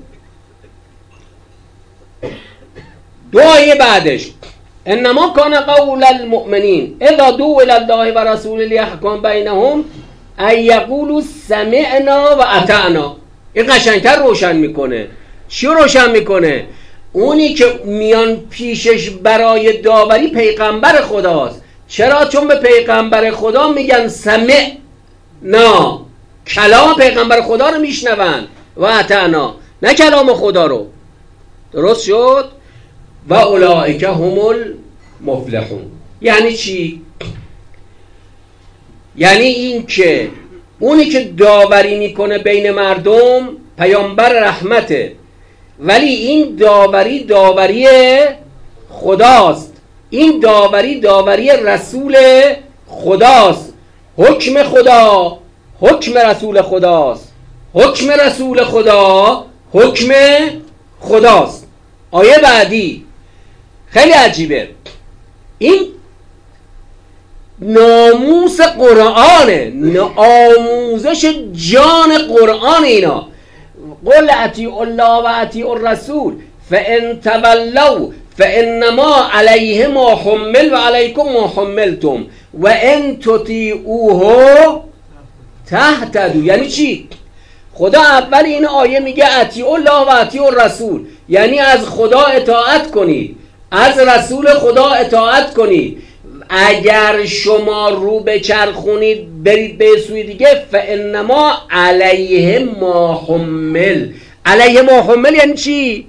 دو آیه بعدش انما کان قول المؤمنین اذا دعوا الی الله و رسوله لیحکم بینهم ان یقولوا سمعنا و اطعنا. این قشنگتر روشن میکنه. چی روشن میکنه؟ اونی که میان پیشش برای داوری پیغمبر خداست. چرا؟ چون به پیغمبر خدا میگن سمعنا، کلام پیغمبر خدا رو میشنون، و اطعنا نه کلام خدا رو. درست شد؟ و اولئک هم المفلحون. یعنی چی؟ یعنی این که اونی که داوری میکنه بین مردم پیامبر رحمته، ولی این داوری داوری خداست، این داوری داوری رسول خداست. حکم خدا حکم رسول خداست، حکم رسول خدا حکم خداست. آیه بعدی خیلی عجیبه. این ناموس قرآنه، آموزش جان قرآن. اینا قل اطیعوا الله و اطیعوا الرسول فان تولوا فانما علیه ما حمل و علیکم ما حملتم و ان تطیعوه تهتدوا. یعنی چی؟ خدا اول این آیه میگه اطیعوا الله و اطیعوا الرسول، یعنی از خدا اطاعت کنید، از رسول خدا اطاعت کنید. اگر شما رو بچرخونید برید به سوی دیگه فانما علیه ما حمل. علیه ما حمل یعنی چی؟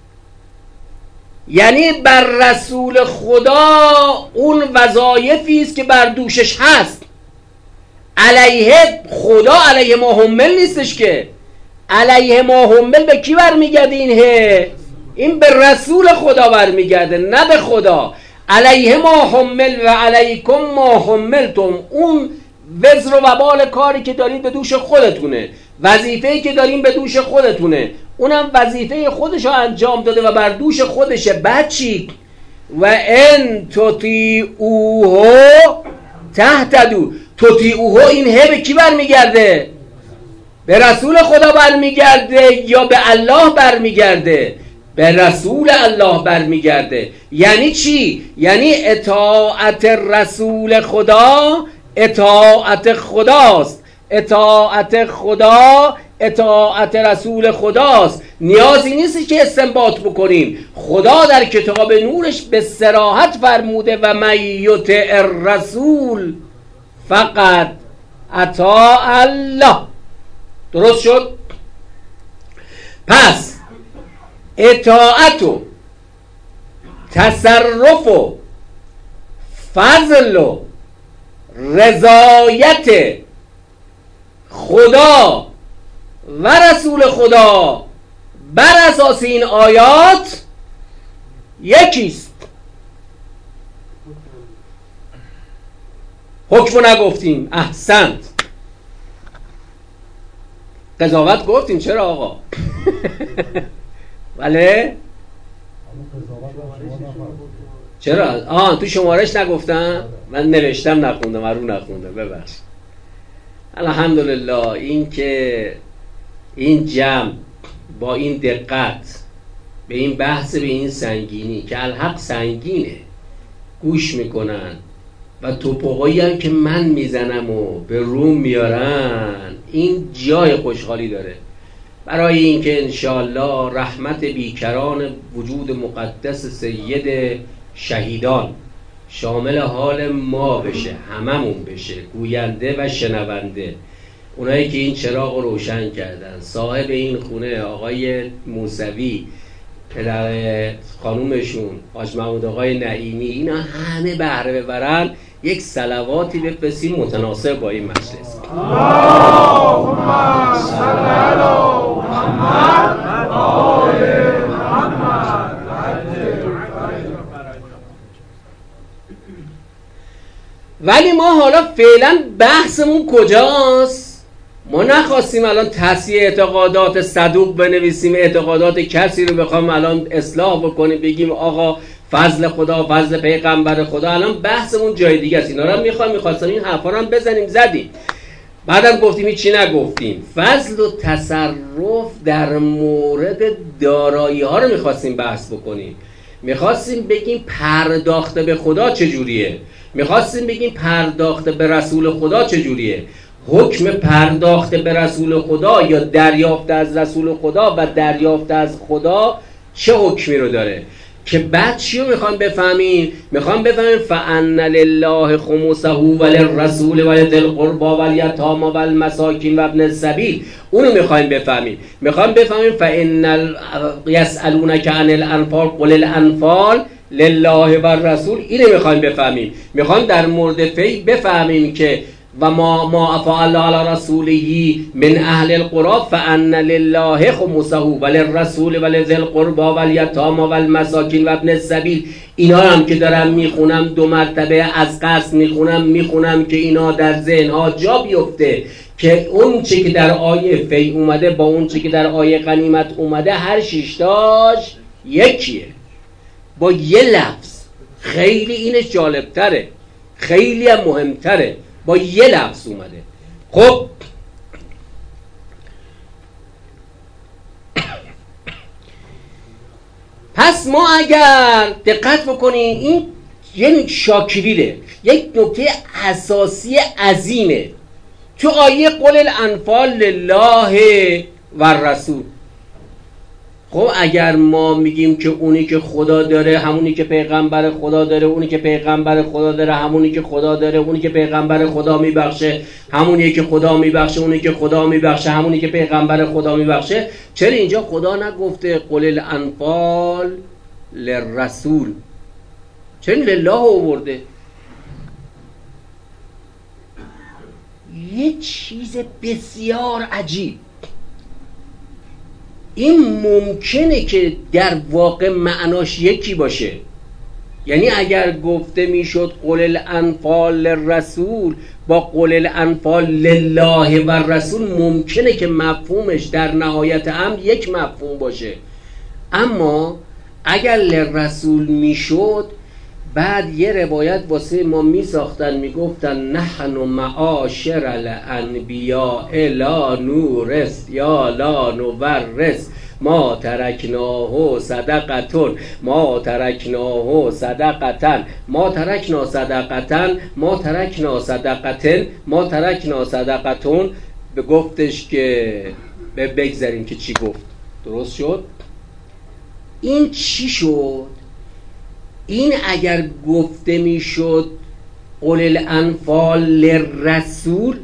یعنی بر رسول خدا اون وظایفی است که بر دوشش هست. علیه خدا علیه ما حمل نیستش که. علیه ما حمل به کی برمیگرده؟ این هه این به رسول خدا برمیگرده، نه به خدا. علیه ما حمل و علیکم ما حملتم. اون وزر و وبال کاری که دارید به دوش خودتونه، وظیفه‌ای که دارین به دوش خودتونه، اونم وظیفه خودش رو انجام داده و بر دوش خودشه. بعد چی؟ و ان تطیعوه تهتدوا. تطیعوه این هه به کی برمیگرده؟ به رسول خدا برمیگرده یا به الله برمیگرده؟ به رسول الله برمیگرده. یعنی چی؟ یعنی اطاعت رسول خدا اطاعت خداست، اطاعت خدا اطاعت رسول خداست. نیازی نیست که استنباط بکنیم. خدا در کتاب نورش به صراحت فرموده و من یطع الرسول فقط اطاع الله. درست شد؟ پس اطاعت و تصرف و فضل و رضایت خدا و رسول خدا بر اساس این آیات یکیست. حکم نگفتیم، احسنت. قضاوت گفتیم، چرا آقا؟ بله؟ چرا؟ آه تو شمارش نگفتم؟ من نوشتم نخوندم، من رو نخوندم، ببخش. الحمدلله. این که این جمع با این دقت به این بحث، به این سنگینی که الحق سنگینه گوش میکنن و توپقایی هم که من میزنم و به روم میارن، این جای خوشحالی داره. برای اینکه انشاءالله رحمت بیکران وجود مقدس سید شهیدان شامل حال ما بشه، هممون بشه، گوینده و شنونده، اونایی که این چراغ رو روشن کردن، صاحب این خونه آقای موسوی، پدر خانومشون حاج محمود آقای نعیمی، اینا همه بهره ببرن، یک صلواتی بفرستیم متناسب با این مجلس. اللهم صل علی محمد و آل محمد. ولی ما حالا فعلا بحثمون کجاست؟ ما نخواستیم الان تصحیح اعتقادات صدوق بنویسیم، اعتقادات کسی رو بخوام الان اصلاح بکنیم، بگیم آقا فضل خدا، فضل پیغمبر خدا. الان بحثمون جای دیگه است. اینا رو میخوام میخواستم این حرفا رو هم بزنیم، زدیم، بعدم گفتیم هیچی نگفتیم. فضل و تصرف در مورد دارایی ها رو میخواستیم بحث بکنیم. میخواستیم بگیم پرداخت به خدا چجوریه، میخواستیم بگیم پرداخت به رسول خدا چجوریه، حکم پرداخت به رسول خدا یا دریافت از رسول خدا و دریافت از خدا چه حکمی رو داره. که بعد چی رو میخوام بفهمیم؟ میخوام بفهمیم فَأَنَّ لِلَّهِ خُمُسَهُ وَلِلرَّسُولِ وَلِذِي الْقُرْبَى وَالْيَتَامَى وَالْمَسَاکِینِ وَابْنِ السَّبِیلِ. اونو میخوایم بفهمیم. میخوام بفهمیم فَإِنَّ یسألونک عن الأنفال قل الأنفال لله و الرسول. اینو میخوایم بفهمیم. میخوایم در مورد فی بفهمیم که و ما ما افاء الله علی رسوله من اهل القرى فان لله خمسه وللرسول ولذی القربى والیتامى والمساکین وابن السبیل. اینا هم که دارم میخونم دو مرتبه از قصد میخونم میخونم که اینا در ذهنها جا بیفته که اون چی که در آیه فی اومده با اون چی که در آیه غنیمت اومده هر شیشتاش یکیه، با یه لفظ. خیلی اینش جالبتره، خیلی هم مهمتره، با یه لفظ اومده. خب پس ما اگر دقت بکنیم این یه شاکریره، یک نکته اساسی عظیمه تو آیه قل الانفال لله و رسول. خب اگر ما میگیم که اونی که خدا داره همونی که پیغمبر خدا داره، اونی که پیغمبر خدا داره همونی که خدا داره، اونی که پیغمبر خدا میبخشه همونی که خدا میبخشه، اونی که خدا میبخشه همونی که پیغمبر خدا میبخشه، چرا اینجا خدا نگفته قل الانفال للرسول؟ چرا لله آورده؟ یه چیز بسیار عجیب. این ممکنه که در واقع معناش یکی باشه، یعنی اگر گفته میشد قل الانفال للرسول با قل الانفال لله و رسول ممکنه که مفهومش در نهایت هم یک مفهوم باشه. اما اگر للرسول میشد بعد یه روایت واسه ما میساختن میگفتن نحن معاشر الانبیاء لا نورث یا لا نورث ما ترکناه صدقتون ما ترکناه صدقتن ما ترکنا صدقتن ما ترکنا صدقتن ما ترکنا صدقتون. به گفتش که بگذاریم که چی گفت. درست شد؟ این چی شد؟ این اگر گفته میشد قل الانفال للرسول،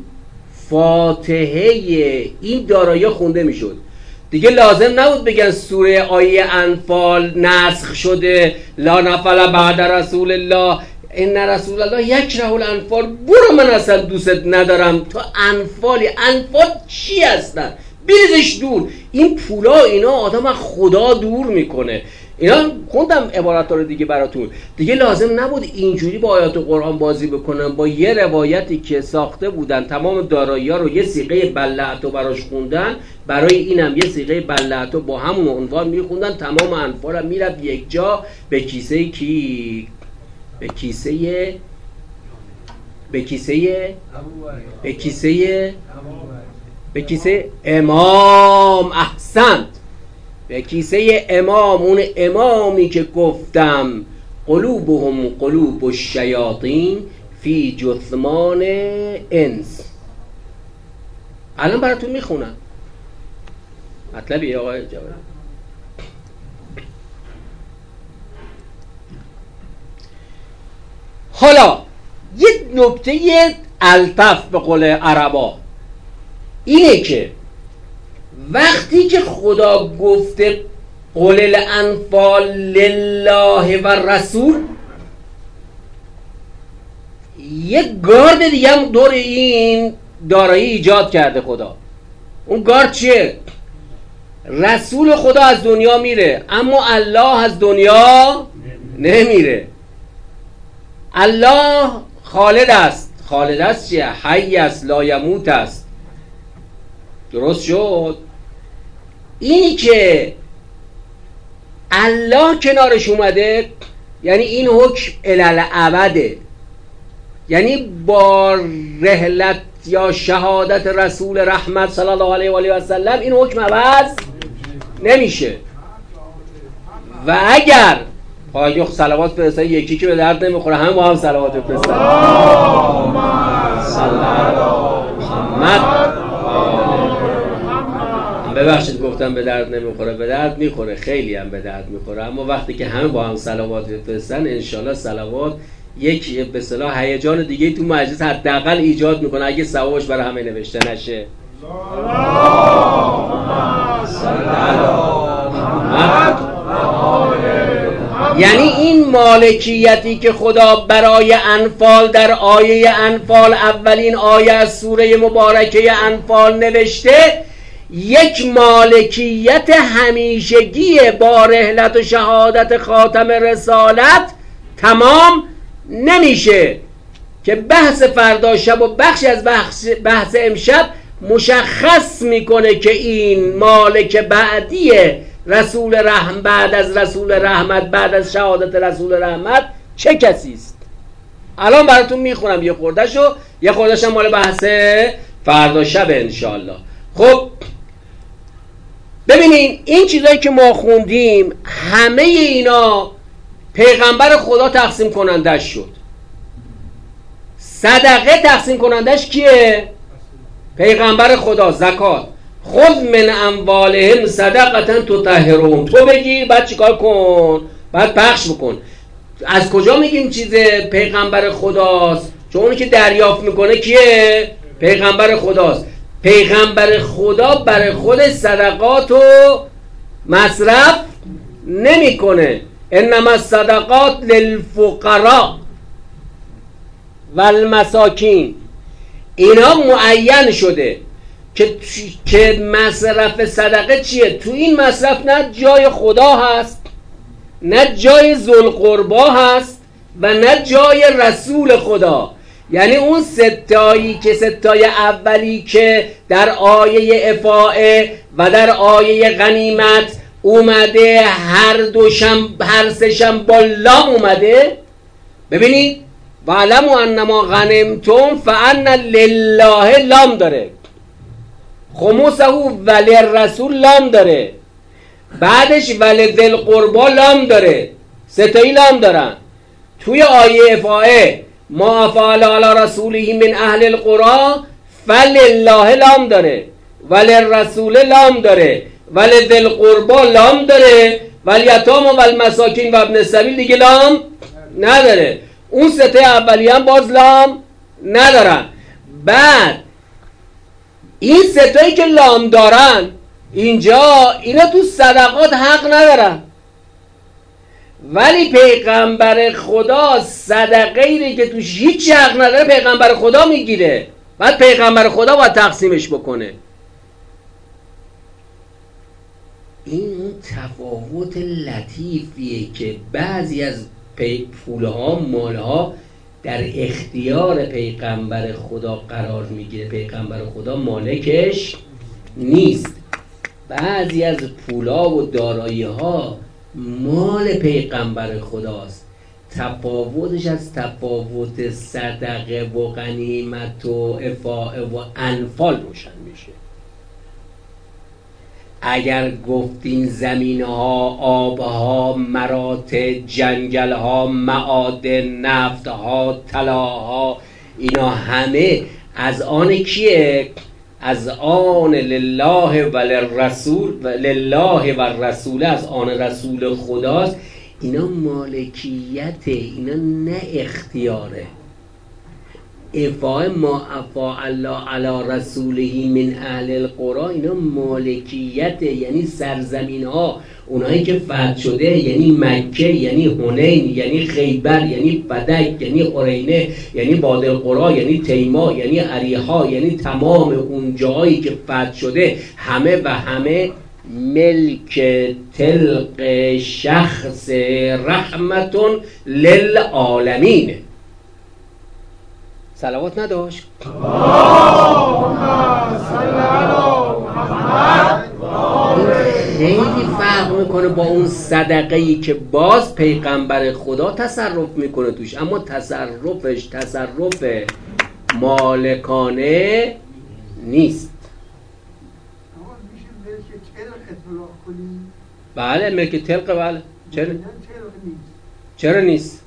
فاتحه این دارایی خونده میشد دیگه. لازم نبود بگن سوره آیه انفال نسخ شده لا نفل بعد رسول الله ان رسول الله یکره الانفال. برو من اصلا دوست ندارم تو انفالی. انفال چی هستن؟ بیزش دور. این پولا اینا آدم از خدا دور میکنه. اینا خوندم عبارت رو دیگه براتون. دیگه لازم نبود اینجوری با آیات قرآن بازی بکنن. با یه روایتی که ساخته بودن تمام دارایی‌ها رو یه صیغه بلعتو براش خوندن، برای اینم یه صیغه بلعتو با همون عنوان میخوندن. تمام انفال هم میرفت یک جا به کیسه کی؟ به کیسه به کیسه به کیسه به کیسه امام. احسنت، به کیسه امام. اون امامی که گفتم قلوبهم قلوب الشیاطین فی جثمان انس. الان براتون میخونم مطلبی آقای جواد. حالا یه نکته الطف به قول عربا اینه که وقتی که خدا گفته قل الانفال لله و رسول، یک گارد دیگه هم دور این دارایی ایجاد کرده خدا. اون گارد چیه؟ رسول خدا از دنیا میره اما الله از دنیا نمیره. الله خالد است. خالد است چیه؟ حی است، لا یموت است. درست شد؟ اینی که الله کنارش اومده یعنی این حکم الالعبده، یعنی با رحلت یا شهادت رسول رحمت صلی الله علیه و آله و سلم این حکم عوض نمیشه. و اگر پایه صلوات فرستاد یکی که به درد نمیخوره همه با هم صلوات بفرستن صلی محمد. ببخشید گفتم به درد نمیخوره، به درد میخوره، خیلی هم به درد میخوره، اما وقتی که همه با هم صلوات بفرستن انشالله صلوات یک به اصطلاح هیجان دیگه تو مجلس حداقل ایجاد میکنه اگه ثوابش برای همه نوشته نشه. یعنی این مالکیتی که خدا برای انفال در آیه انفال اولین آیه از سوره مبارکه انفال نوشته یک مالکیت همیشگی با رحلت و شهادت خاتم رسالت تمام نمیشه که بحث فردا شب و بخشی از بحث, بحث امشب مشخص میکنه که این مالک بعدی رسول رحم بعد از رسول رحمت بعد از شهادت رسول رحمت چه کسی است. الان براتون میخونم یه خوردهشو، یه خوردهش هم مال بحث فردا شب انشالله. خب ببینین این چیزایی که ما خوندیم همه اینا پیغمبر خدا تقسیم کنندش شد. صدقه تقسیم کنندش کیه؟ پیغمبر خدا. زکات خذ من اموالهم صدقه تطهرهم، تو بگیر بعد چیکار کن؟ بعد پخش بکن. از کجا میگیم چیز پیغمبر خداست؟ چون اونی که دریافت میکنه کیه؟ پیغمبر خداست. پیغمبر خدا برای خود صدقات و مصرف نمیکنه. انما الصدقات للفقراء والمساکین. اینا معین شده که که مصرف صدقه چیه؟ تو این مصرف نه جای خدا هست، نه جای ذوالقربا هست و نه جای رسول خدا. یعنی اون ستایی که ستای اولی که در آیه افاعه و در آیه غنیمت اومده، هر دوشم هر سشم با لام اومده. ببینید وَاعْلَمُوا أَنَّمَا غَنِمْتُمْ فَأَنَّ لِلَّهِ لام داره، خمسه وللرسول لام داره، بعدش ولذی القربی لام داره، ستایی لام دارن. توی آیه افاعه ما افعل علی رسوله من اهل القرى فلله لام داره، وللرسول لام داره، ولذی القربی لام داره، والیتام و والمساکین و ابن السبیل دیگه لام نداره. اون سته اولی هم باز لام ندارن. بعد این ستایی که لام دارن اینجا اینا تو صدقات حق ندارن، ولی پیغمبر خدا صدقه ایره که توش هیچ حق نداره پیغمبر خدا میگیره، بعد پیغمبر خدا باید تقسیمش بکنه. این اون تفاوت لطیفیه که بعضی از پولها مالها در اختیار پیغمبر خدا قرار میگیره، پیغمبر خدا مالکش نیست. بعضی از پولها و دارایی ها مال پیغمبر خداست. تفاوتش از تفاوت صدقه و غنیمت و افاعه و انفال روشن میشه. اگر گفتین زمین ها، آب ها، مراتع، جنگل ها، معادن، نفت ها، طلا ها، اینا همه از آن کیه؟ از آن لله و للرسول و لله و رسول، از آن رسول خداست. اینا مالکیته، اینا نه اختیاره. افاء ما افاء الله علی رسوله من اهل القرى اینا مالکیته، یعنی سرزمین ها اونایی که فتح شده، یعنی مکه، یعنی حنین، یعنی خیبر، یعنی بدک، یعنی قرینه، یعنی وادی القرى، یعنی تیما، یعنی اریحا، یعنی تمام اون جایی که فتح شده همه و همه ملک تلق شخص رحمتون للعالمین. صلوات نداشت؟ خیلی فرق میکنه با اون صدقه‌ای که باز پیغمبر خدا تصرف میکنه توش، اما تصرفش تصرف مالکانه نیست. بله ملک تلق، بله. چرا چرا نیست؟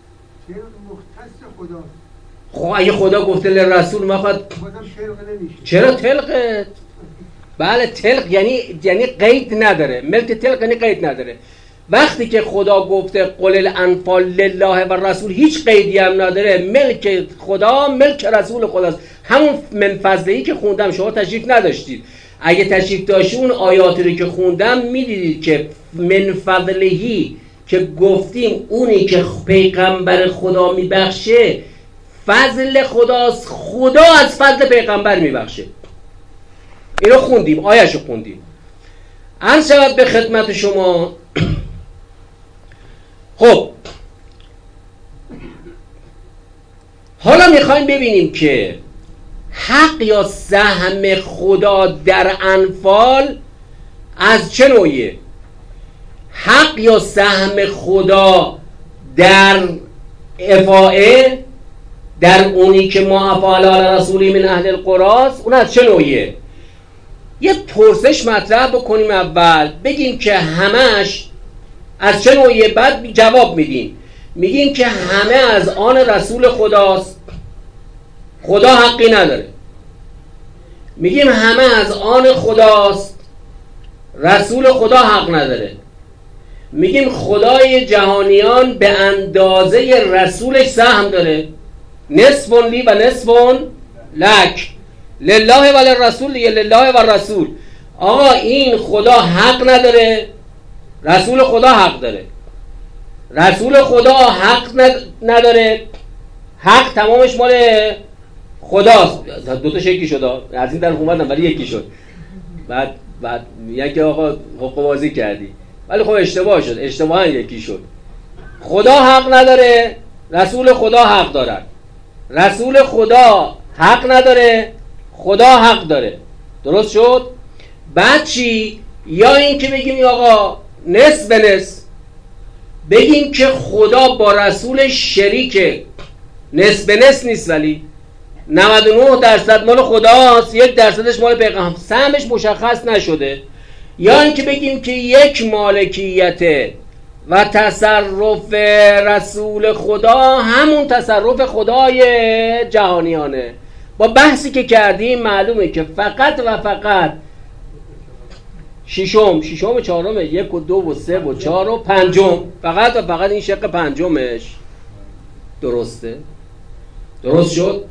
خب اگه خدا گفته لرسول مخواد چرا تلقت؟ بله تلق یعنی یعنی قید نداره. ملک تلق یعنی قید نداره. وقتی که خدا گفته قل الانفال لله و رسول هیچ قیدی هم نداره. ملک خدا ملک رسول خداست. همون من فضلهی که خوندم، شما تشریف نداشتید، اگه تشریف داشتی اون آیاتی رو که خوندم میدیدید که من فضلهی که گفتیم اونی که پیغمبر خدا میبخشه فضل خداست، خدا از فضل پیغمبر میبخشه. اینو خوندیم، آیه‌شو خوندیم. عرض شود به خدمت شما. خب حالا میخوایم ببینیم که حق یا سهم خدا در انفال از چه نوعیه؟ حق یا سهم خدا در افاعه، در اونی که ما افعال علی رسولی من اهل القراست، اون از چه نوعیه؟ یه پرسش مطرح بکنیم اول، بگیم که همش از چه نوعیه، بعد جواب میدیم. میگیم که همه از آن رسول خداست، خدا حقی نداره. میگیم همه از آن خداست، رسول خدا حق نداره. میگیم خدای جهانیان به اندازه رسولش سهم داره، نصف لی و نصف لک، لله و للرسول، لله و رسول. آقا این خدا حق نداره، رسول خدا حق داره. رسول خدا حق نداره، حق تمامش مال خداست. دو تا شکی شد، از این در اومدم ولی یکی شد. بعد بعد میگه که آقا حق بازی کردی، ولی خب اشتباه شد، اشتباها یکی شد. خدا حق نداره، رسول خدا حق داره. رسول خدا حق نداره، خدا حق داره. درست شد؟ بعد چی؟ یا این که بگیم آقا نصف به نصف، بگیم که خدا با رسولش شریکه، نصف به نصف نیست، ولی نود و نه درصد مال خداست، یک درصدش مال پیغمبر، سهمش مشخص نشده. یا این که بگیم که یک مالکیته و تصرف رسول خدا همون تصرف خدای جهانیانه. با بحثی که کردیم معلومه که فقط و فقط ششم ششم چهارم یک و دو و سه و چهار و پنجم، فقط و فقط این شق پنجمش درسته. درست شد؟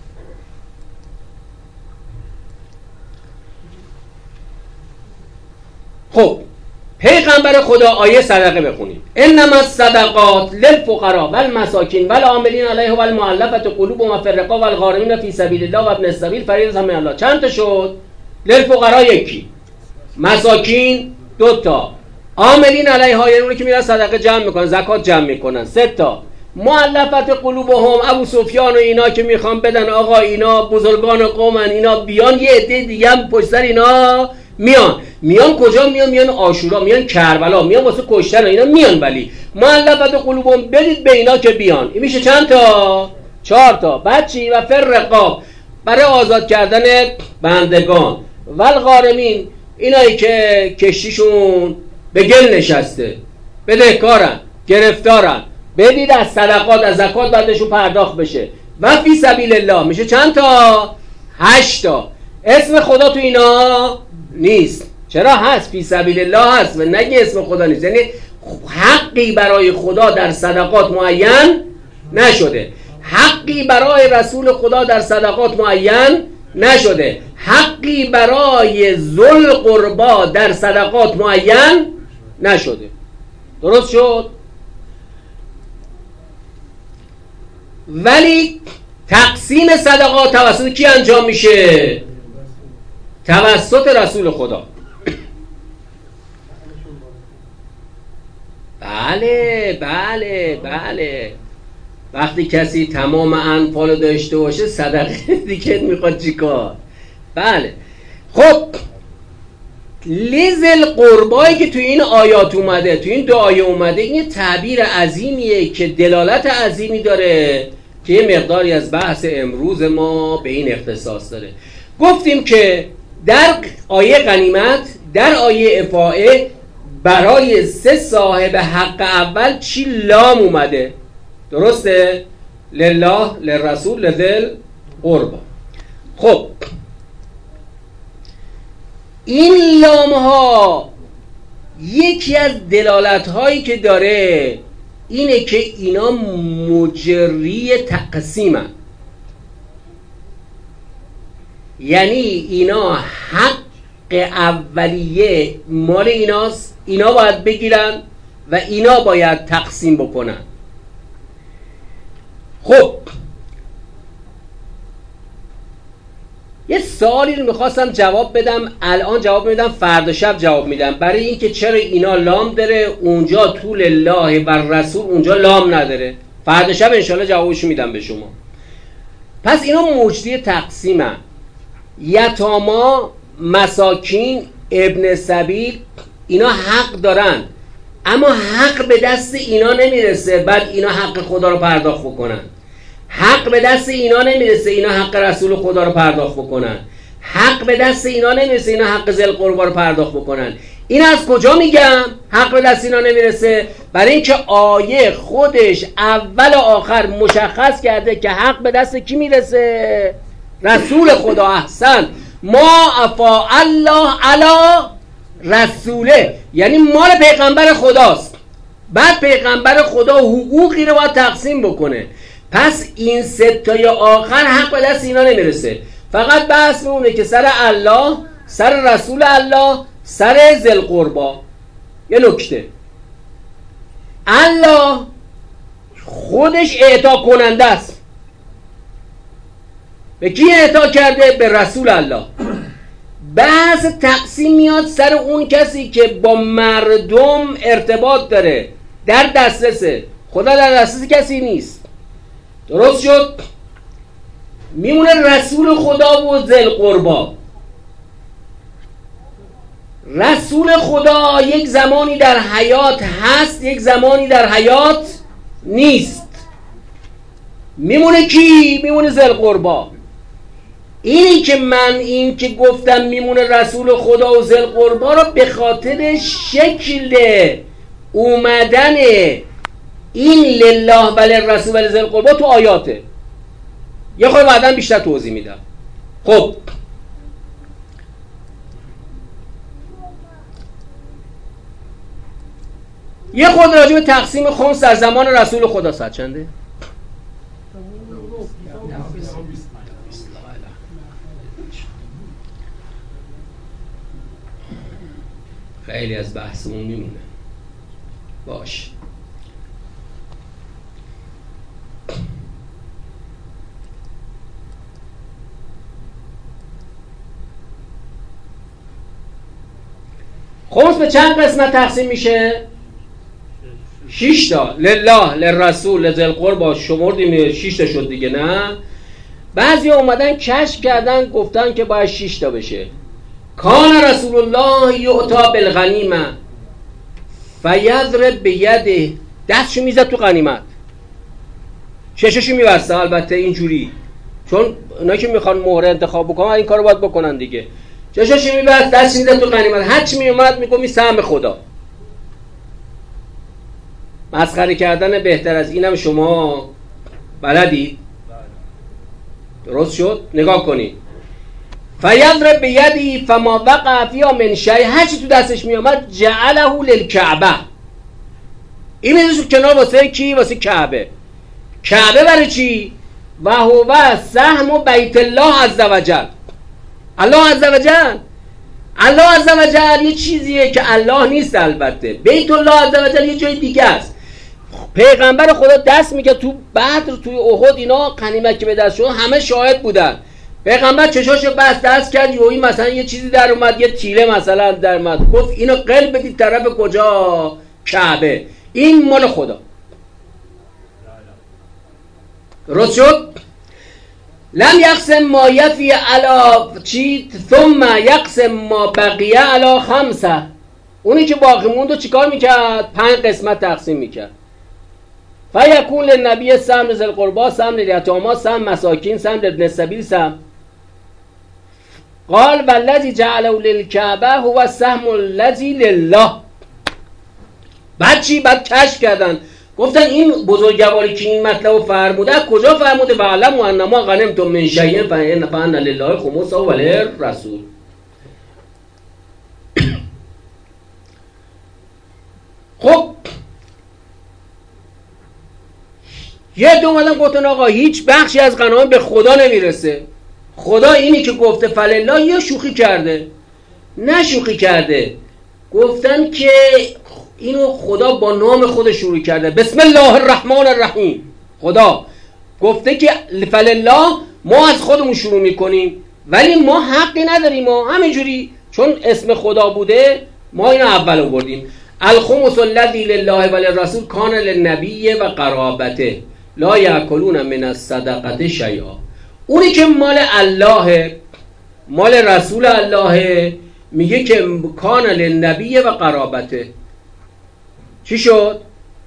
خب پیغمبر خدا آیه صدقه بخونیم. انما الصدقات للفقراء والمساکین والعاملین علیه والمؤلفة قلوبهم وفی الرقاب والغارمین فی سبیل الله و ابن السبیل فریضة من الله. چند تا شد؟ للفقراء یکی، مساکین دو تا، عاملین علیها یعنی اونی که میرن صدقه جمع میکنن، زکات جمع میکنن سه تا، مؤلفة قلوبهم ابو سفیان و اینا که میخوان بدن آقا اینا بزرگان قومن، اینا بیان، یه عده دیگه هم پشت سر اینا میان. میان کجا میان؟ میان عاشورا، میان کربلا، میان واسه کشتن اینا میان. ولی مؤلفة قلوبهم بدید به اینا که بیان. این میشه چند تا؟ چهار تا. بعد چی؟ و فر رقاب برای آزاد کردن بندگان، والغارمین اینایی که کشتیشون به گل نشسته، بدهکارن، گرفتارن، بدید از صدقات از زکات بعدشون پرداخت بشه. و فی سبیل الله میشه چند تا؟ هشت تا. اسم خدا تو اینا نیست. چرا هست؟ فی سبیل الله هست و نگی اسم خدا نیست. یعنی حقی برای خدا در صدقات معین نشده، حقی برای رسول خدا در صدقات معین نشده، حقی برای ذوالقربا در صدقات معین نشده. درست شد؟ ولی تقسیم صدقات توسط کی انجام میشه؟ توسط رسول خدا. بله بله بله. وقتی کسی تمام انفال داشته باشه صدقه دیگه میخواد چیکار؟ بله. خب لیزل قربایی که توی این آیات اومده، توی این دو آیه اومده، این تعبیر عظیمیه که دلالت عظیمی داره که یه مقداری از بحث امروز ما به این اختصاص داره. گفتیم که در آیه غنیمت، در آیه افاعه، برای سه صاحب حق اول چی لام اومده؟ درسته؟ لله، للرسول، لذل قربا. خب این لام ها یکی از دلالت هایی که داره اینه که اینا مجری تقسیمن، یعنی اینا حق اولیه مال ایناست، اینا باید بگیرن و اینا باید تقسیم بکنن. خب یه سوالی رو میخواستم جواب بدم، الان جواب میدم، فردا شب جواب میدم، برای اینکه چرا اینا لام داره اونجا طول الله و رسول اونجا لام نداره. فردا شب انشالله جوابشو میدم به شما. پس اینا مجری تقسیمن، یتاما، مساکین، ابن سبیل، اینا حق دارن، اما حق به دست اینا نمیرسه بعد اینا حق خدا رو پرداخت بکنن. حق به دست اینا نمیرسه اینا حق رسول خدا رو پرداخت بکنن. حق به دست اینا نمیرسه اینا حق ذی القربا رو پرداخت بکنن. این از کجا میگم حق به دست اینا نمیرسه؟ برای اینکه آیه خودش اول و آخر مشخص کرده که حق به دست کی میرسه؟ رسول خدا. احسن. ما افا الله علی رسوله، یعنی مال پیغمبر خداست، بعد پیغمبر خدا حقوقی رو باید تقسیم بکنه. پس این ستای آخر حق به دست اینا نمیرسه، فقط بحث میمونه که سر الله، سر رسول الله، سر ذی القربا. یه نکته، الله خودش اعطا کننده است. به کی اعطا کرده؟ به رسول الله. بحث تقسیم میاد سر اون کسی که با مردم ارتباط داره، در دسترسه. خدا در دسترس کسی نیست. درست شد؟ میمونه رسول خدا و ذی القربا. رسول خدا یک زمانی در حیات هست، یک زمانی در حیات نیست. میمونه کی؟ میمونه ذی القربا. اینی که من این که گفتم میمونه رسول خدا و ذی القربا رو به خاطر شکل اومدن این لله و للرسول و لذی القربا تو آیاته. یه خورده بعداً بیشتر توضیح میدم. خب یه خورده راجع به تقسیم خمس در زمان رسول خدا ساعت چنده؟ خیلی از بحثمون میمونه. باش. خمس به چند قسمت تقسیم میشه؟ شش تا. لله، للرسول، لذی القربا شمردیم شش تا شد دیگه، نه؟ بعضی اومدن کشف کردن گفتن که باید شش تا بشه. کان رسول الله یعطا بالغنیمه فیضرب بیده، دستشو میزد تو غنیمت، چششو میبسته. البته اینجوری، چون اونا که میخوان مهره انتخاب بکنن این کارو باید بکنن دیگه. چششو میبست، دستشو میزد تو غنیمت، هر چی میومد میگم این سهم خدا. مسخره کردن بهتر از اینم شما بلدید؟ درست شد؟ نگاه کنید. فیضرب بیدی فما وقع فیها من شیء، هر چی تو دستش می اومد جعله للکعبه، این میذاره کنار واسه کی؟ واسه کعبه. کعبه برای چی؟ و هو سهم بیت الله عز وجل. الله عز وجل الله عز وجل یه چیزیه که الله نیست. البته بیت الله عز وجل یه جای دیگه است. پیغمبر خدا دست میگه تو بدر، توی احد، اینا غنیمت که به دست شد همه شاهد بودن. پیغمبر چشاشو بس دست کرد، یهویی مثلا یه چیزی در اومد، یه تیله مثلا در اومد، گفت اینو قلب بدید طرف کجا؟ کعبه. این مال خدا. درست شد؟ لم یقسم ما یفی علا چی ثم یقسم ما بقیه علا خمسه. اونی که باقی موند رو چیکار میکرد؟ پنج قسمت تقسیم میکرد. فیکون للنبی سهم ذی القربی، سهم لیتامی، سهم مساکین، سهم لابن السبیل، سهم. قال والذی جعله للکعبه هو السهم الذی لله. بعد چی؟ بعد کشف کردن، گفتن این بزرگواری که این مطلب فرموده کجا فرموده؟ وعلموا انما غنمتم من شیء فان لله خمسه و للرسول. خب یه دو اومدن گفتن آقا هیچ بخشی از غنایم به خدا نمیرسه. خدا اینی که گفته فلله یا شوخی کرده؟ نه شوخی کرده. گفتن که اینو خدا با نام خودش شروع کرده، بسم الله الرحمن الرحیم. خدا گفته که فلله، ما از خودمون شروع میکنیم ولی ما حقی نداریم، ما همینجوری چون اسم خدا بوده ما اینو اول آوردیم. الخمس الذی لله و للرسول کان للنبی و قرابته لا یاکلون من الصدقه شیئا. اونی که مال الله، مال رسول الله، میگه که کان للنبی و قرابته. چی شد؟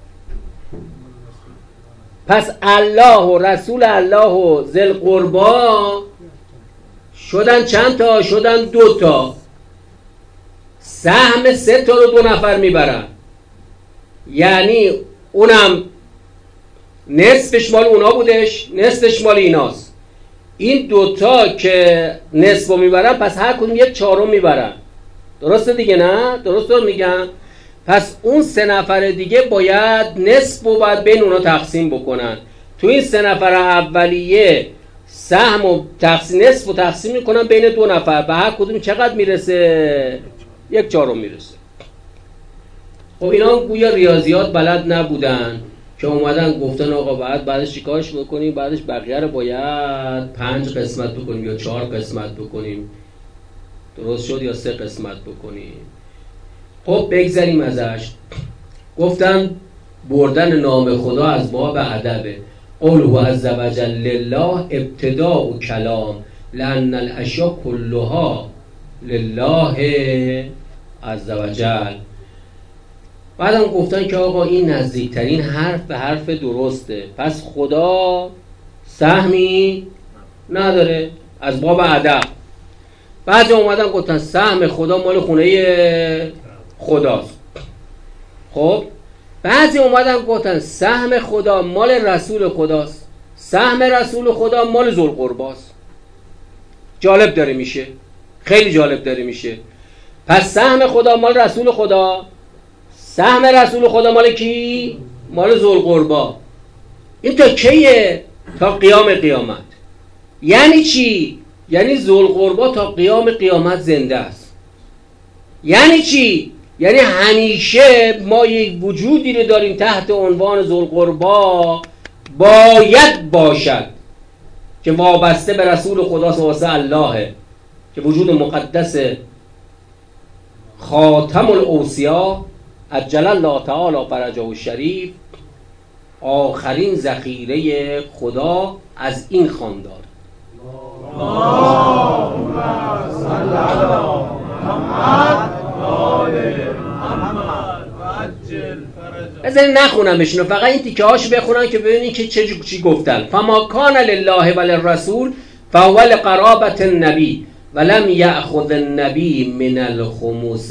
پس الله و رسول الله و ذی القربی شدن چند تا؟ شدن دو تا. سهم سه تا رو دو نفر میبرن، یعنی اونم نصفش مال اونا بودش، نصفش مال ایناست. این دوتا که نصف رو میبرن پس هر کدوم یک چهارم میبرن. درسته دیگه؟ نه؟ درست رو میگن؟ پس اون سه نفر دیگه باید نصف رو باید بین اونا تقسیم بکنن. تو این سه نفر اولیه سهم و تقسیم، نصف و تقسیم میکنن بین دو نفر، به هر کدوم چقدر میرسه؟ یک چهارم میرسه. خب اینا گویا ریاضیات بلد نبودن که اومدن گفتن آقا بعد بعدش چیکارش بکنیم؟ بعدش بقیه رو باید پنج قسمت بکنیم یا چهار قسمت بکنیم. درست شد؟ یا سه قسمت بکنیم. خب بگذاریم ازش. گفتن بردن نام خدا از باب ادبه. قوله عز وجل لله ابتداء و کلام لأن الاشیاء کلها لله عز وجل. بعدم گفتن که آقا این نزدیکترین حرف به حرف درسته، پس خدا سهمی نداره از باب ادب. بعد اومدن گفتن سهم خدا مال خونه خداست. خب بعضی اومدن گفتن سهم خدا مال رسول خداست، سهم رسول خدا مال ذوالقرباست. جالب داره میشه، خیلی جالب داره میشه. پس سهم خدا مال رسول خدا، سهم رسول خدا مال کی؟ مال ذوالقربا. این تا کیه؟ تا قیام قیامت. یعنی چی؟ یعنی ذوالقربا تا قیام قیامت زنده است. یعنی چی؟ یعنی همیشه ما یک وجودی رو داریم تحت عنوان ذوالقربا باید باشد که وابسته به رسول خدا واسه اللهه، که وجود مقدس خاتم الاوصیا عجل الله تعالی فرجه الشریف، آخرین ذخیره خدا از این خاندار. اللهم صل علی محمد و آل محمد و عجل فرجه. بذارین نخونمشونو، فقط این تیکه هاشو بخونن که ببینین که چه چی گفتن. فما کان لله و للرسول فهو لقرابة النبی ولم یأخذ النبی من الخمس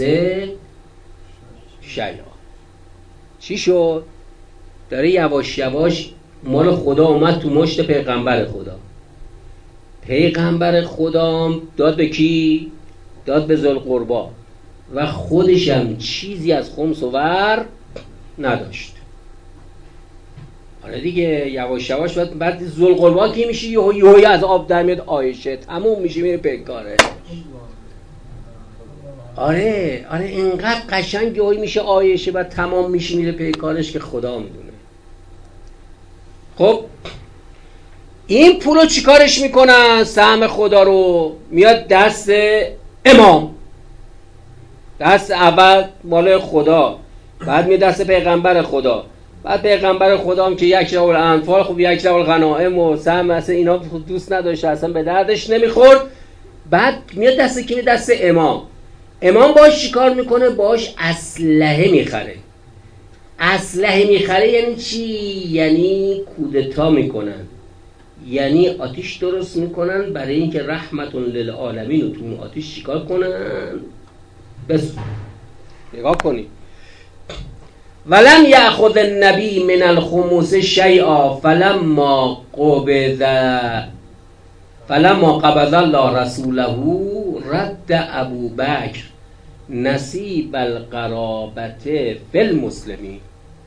شیئا. چی شد؟ داره یواش یواش مال خدا اومد تو مشت پیغمبر خدا. پیغمبر خدا داد به کی؟ داد به ذوالقربا و خودش هم چیزی از خمس و ور نداشت. آره دیگه، یواش یواش بعد بعد ذوالقربا کی میشه؟ یهو یهو از آب در میاد عایشه، تموم میشه میره پیکاره. آره آره اینقدر قشنگ یهو میشه عایشه و تمام میشه میره پیکارش که خدا میدونه. خب این پولو چیکارش میکنن؟ سهم خدا رو میاد دست امام، دست اول مال خدا، بعد میاد دست پیغمبر خدا، بعد پیغمبر خدا هم که یک رول انفال، خب یک رول غنائم و سهم اصلا اینا دوست نداشت، اصلا به دردش نمیخورد. بعد میاد دست کی؟ دست امام. امام باش چیکار میکنه؟ باش اسلحه میخره. اسلحه میخره یعنی چی؟ یعنی کودتا میکنن، یعنی آتیش درست میکنن برای اینکه رحمتون للعالمین رو تو اون آتیش چیکار کنن؟ بس نگاه کنی. ولم یأخذ النبی من الخمس شیئا فلما قبض فلما قبض الله رسوله رد ابو بکر نصیب القرابته فی المسلمین.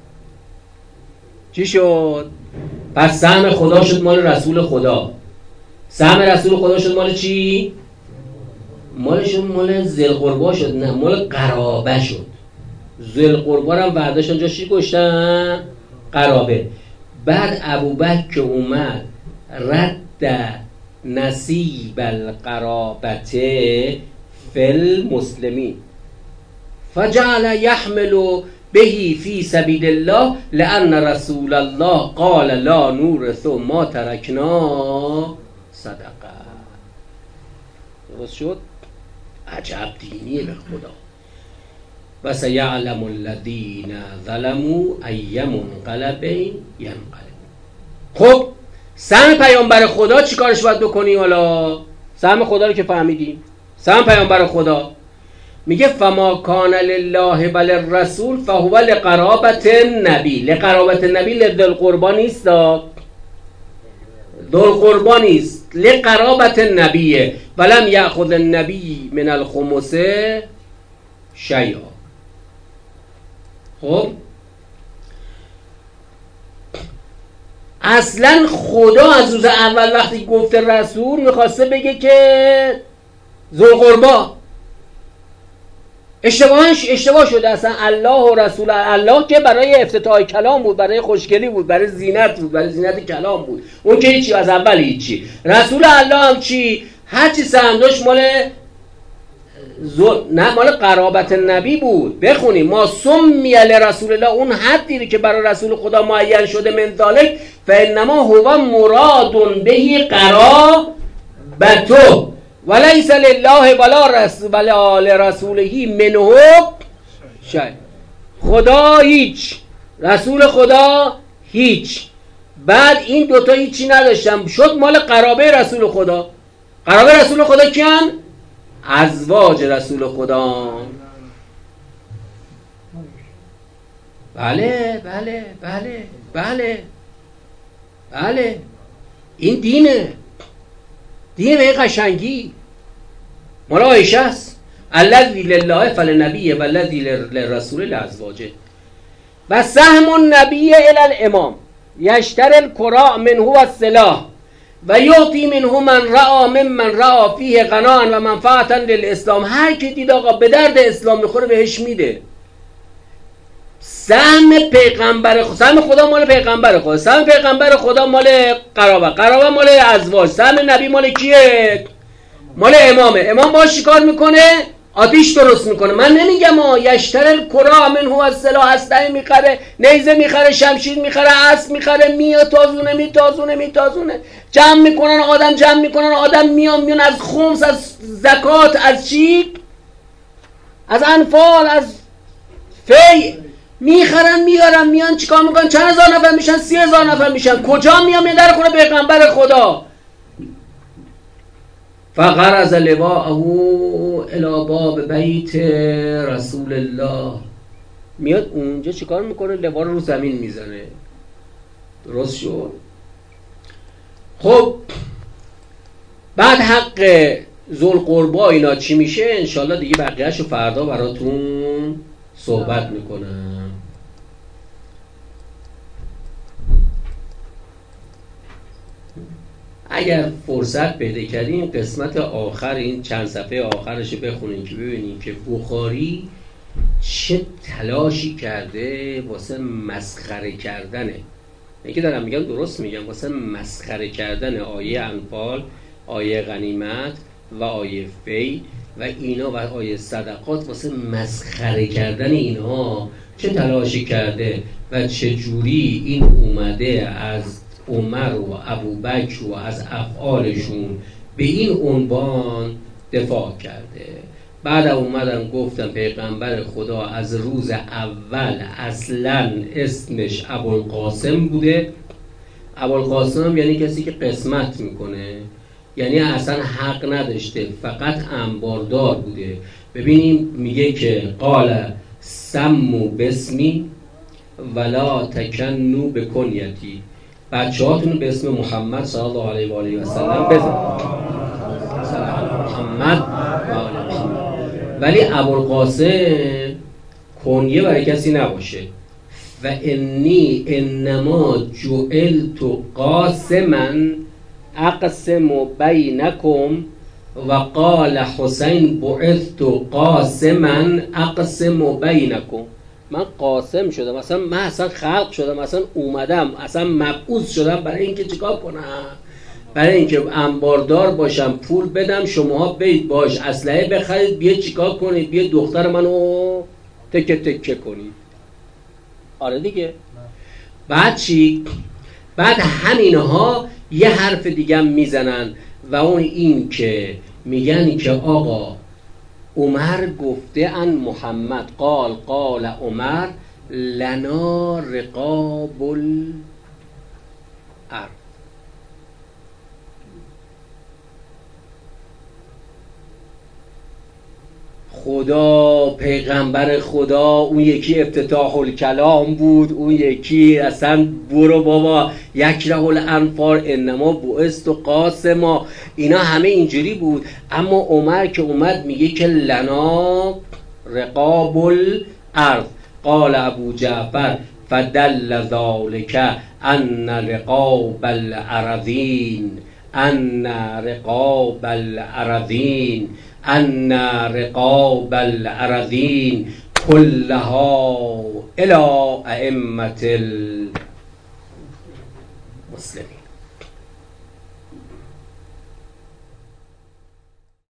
چی شد؟ پس سهم خدا شد مال رسول خدا. سهم رسول خدا شد مال چی؟ مالشون مال ذوالقربا شد، نه مال قرابه شد. ذوالقربا هم برداشتن جا چی گشتن؟ قرابه. بعد ابوبکر که اومد رد نصیب القرابته فی المسلمین فجعل یحمل بهی فی سبیل الله لأن رسول الله قال لا نورث ما ترکنا صدقه. درست شد؟ عجب دینیه به خدا. و سیعلم الذین ظلموا ای منقلب ینقلب. خب سهم پیامبر خدا چی کارش باید بکنیم؟ حالا سهم خدا رو که فهمیدیم، سهم پیامبر خدا میگه فما کان لله وللرسول فهو لقرابت النبی. لقرابت النبی لذوالقربا نیست، ذوالقربا نیست، لقرابت النبیه. ولم یأخذ النبی من الخمس شیئا. خب اصلا خدا از روز اول وقتی گفته رسول میخواسته بگه که ذوالقربا. اشتباهش اشتباه شده. اصلا الله و رسول الله که برای افتتاح کلام بود، برای خوشگلی بود، برای زینت بود، برای زینت کلام بود. اون که هیچی، از اول هیچی. رسول الله هم چی؟ هر چی سهم داشت مال زل... نه مال قرابت نبی بود. بخونیم ما سمی لرسول الله، اون حدی که برای رسول خدا معین شده من ذالک فانما هو مراد بهی قرابته ولیس لله ولا رسول ولا لرسوله منه شیء. خدا هیچ، رسول خدا هیچ. بعد این دوتا هیچی نداشتن، شد مال قرابه رسول خدا. قرابه رسول خدا کیان؟ ازواج رسول خدا. بله بله بله بله بله این دینه، دین به قشنگی. مال عایشه است. الذی لله فلنبی و الذی للرسول لازواجه. و سهم النبی الی الامام یشتر الکراء منه و السلاح و یعطی منه من رعا ممن رعا فیه غناء و منفعتا للاسلام. هر کی دید آقا به درد اسلام میخوره بهش میده. سهم پیغمبر خدا، سهم خدا مال پیغمبر خدا، سهم پیغمبر خدا مال قرابه، قرابه مال ازواج، سهم نبی مال کیه؟ مال امامه. امام باش چیکار میکنه؟ آتیش درست میکنه. من نمیگم ما یشتر الکرا من هو السلاح، اسلحه میخره، نیزه میخره، شمشیر میخره، اسب میخره، میتازونه میتازونه میتازونه جمع میکنن، آدم جمع میکنن، آدم میان میان از خمس، از زکات، از چی؟ از انفال، از فی میخرن میارن میان چیکار میکنن؟ چند هزار نفر میشن؟ سی هزار نفر میشن. کجا میان؟ میان در خونه پیغمبر خدا. فغرز لواءه الی باب بیت رسول الله. میاد اونجا چیکار میکنه؟ لوا رو رو زمین میزنه. درست شد؟ خب بعد حق ذوالقربا اینا چی میشه؟ انشالله دیگه بقیه‌شو فردا براتون صحبت میکنم. اگر فرصت پیدا کردین قسمت آخر این چند صفحه آخرش بخونین که ببینین که بخاری چه تلاشی کرده واسه مسخره کردنه. این که دارم میگم درست میگم، واسه مسخره کردن آیه انفال، آیه غنیمت و آیه فی و اینا و آیه صدقات، واسه مسخره کردن اینها چه تلاشی کرده و چه جوری این اومده از عمر و ابوبکر و از افعالشون به این عنوان دفاع کرده. بعد اومدن گفتن پیغمبر خدا از روز اول اصلا اسمش ابوالقاسم بوده. ابوالقاسم یعنی کسی که قسمت میکنه، یعنی اصلا حق نداشته، فقط انباردار بوده. ببینیم میگه که قال سمو بسمی ولا تکنو بکنیتی، بچه هاتون به اسم محمد صلی الله علیه و آله و سلم بزن، محمد و آله محمد، ولی ابوالقاسم کنیه برای کسی نباشه. و انی انما جعلت قاسما اقسم بینکم و قال حسین بعثت قاسما اقسم بینکم. من قاسم شدم، مثلا من اصلا خلق شدم، اصلا اومدم، اصلا مبعوث شدم برای اینکه چیکار کنم؟ برای اینکه انباردار باشم، پول بدم، شماها برید باش اسلحه بخرید، بیا چیکار کنید، بیا دختر منو تکه تکه کنید. آره دیگه. بعد چی؟ بعد همینها یه حرف دیگه میزنن و اون این که میگن که آقا عمر گفته ان محمد قال قال عمر لنا رقاب الارض. خدا، پیغمبر خدا، اون یکی افتتاح الکلام بود، اون یکی اصلا برو بابا یکره الانفار انما بعثت قاسما، اینا همه اینجوری بود. اما عمر که اومد میگه که لنا رقاب الارض. قال ابو جعفر فدل ذلك ان رقاب الارضین ان رقاب الارضین ان رقاب الارضین كلها الى ائمه المسلمین.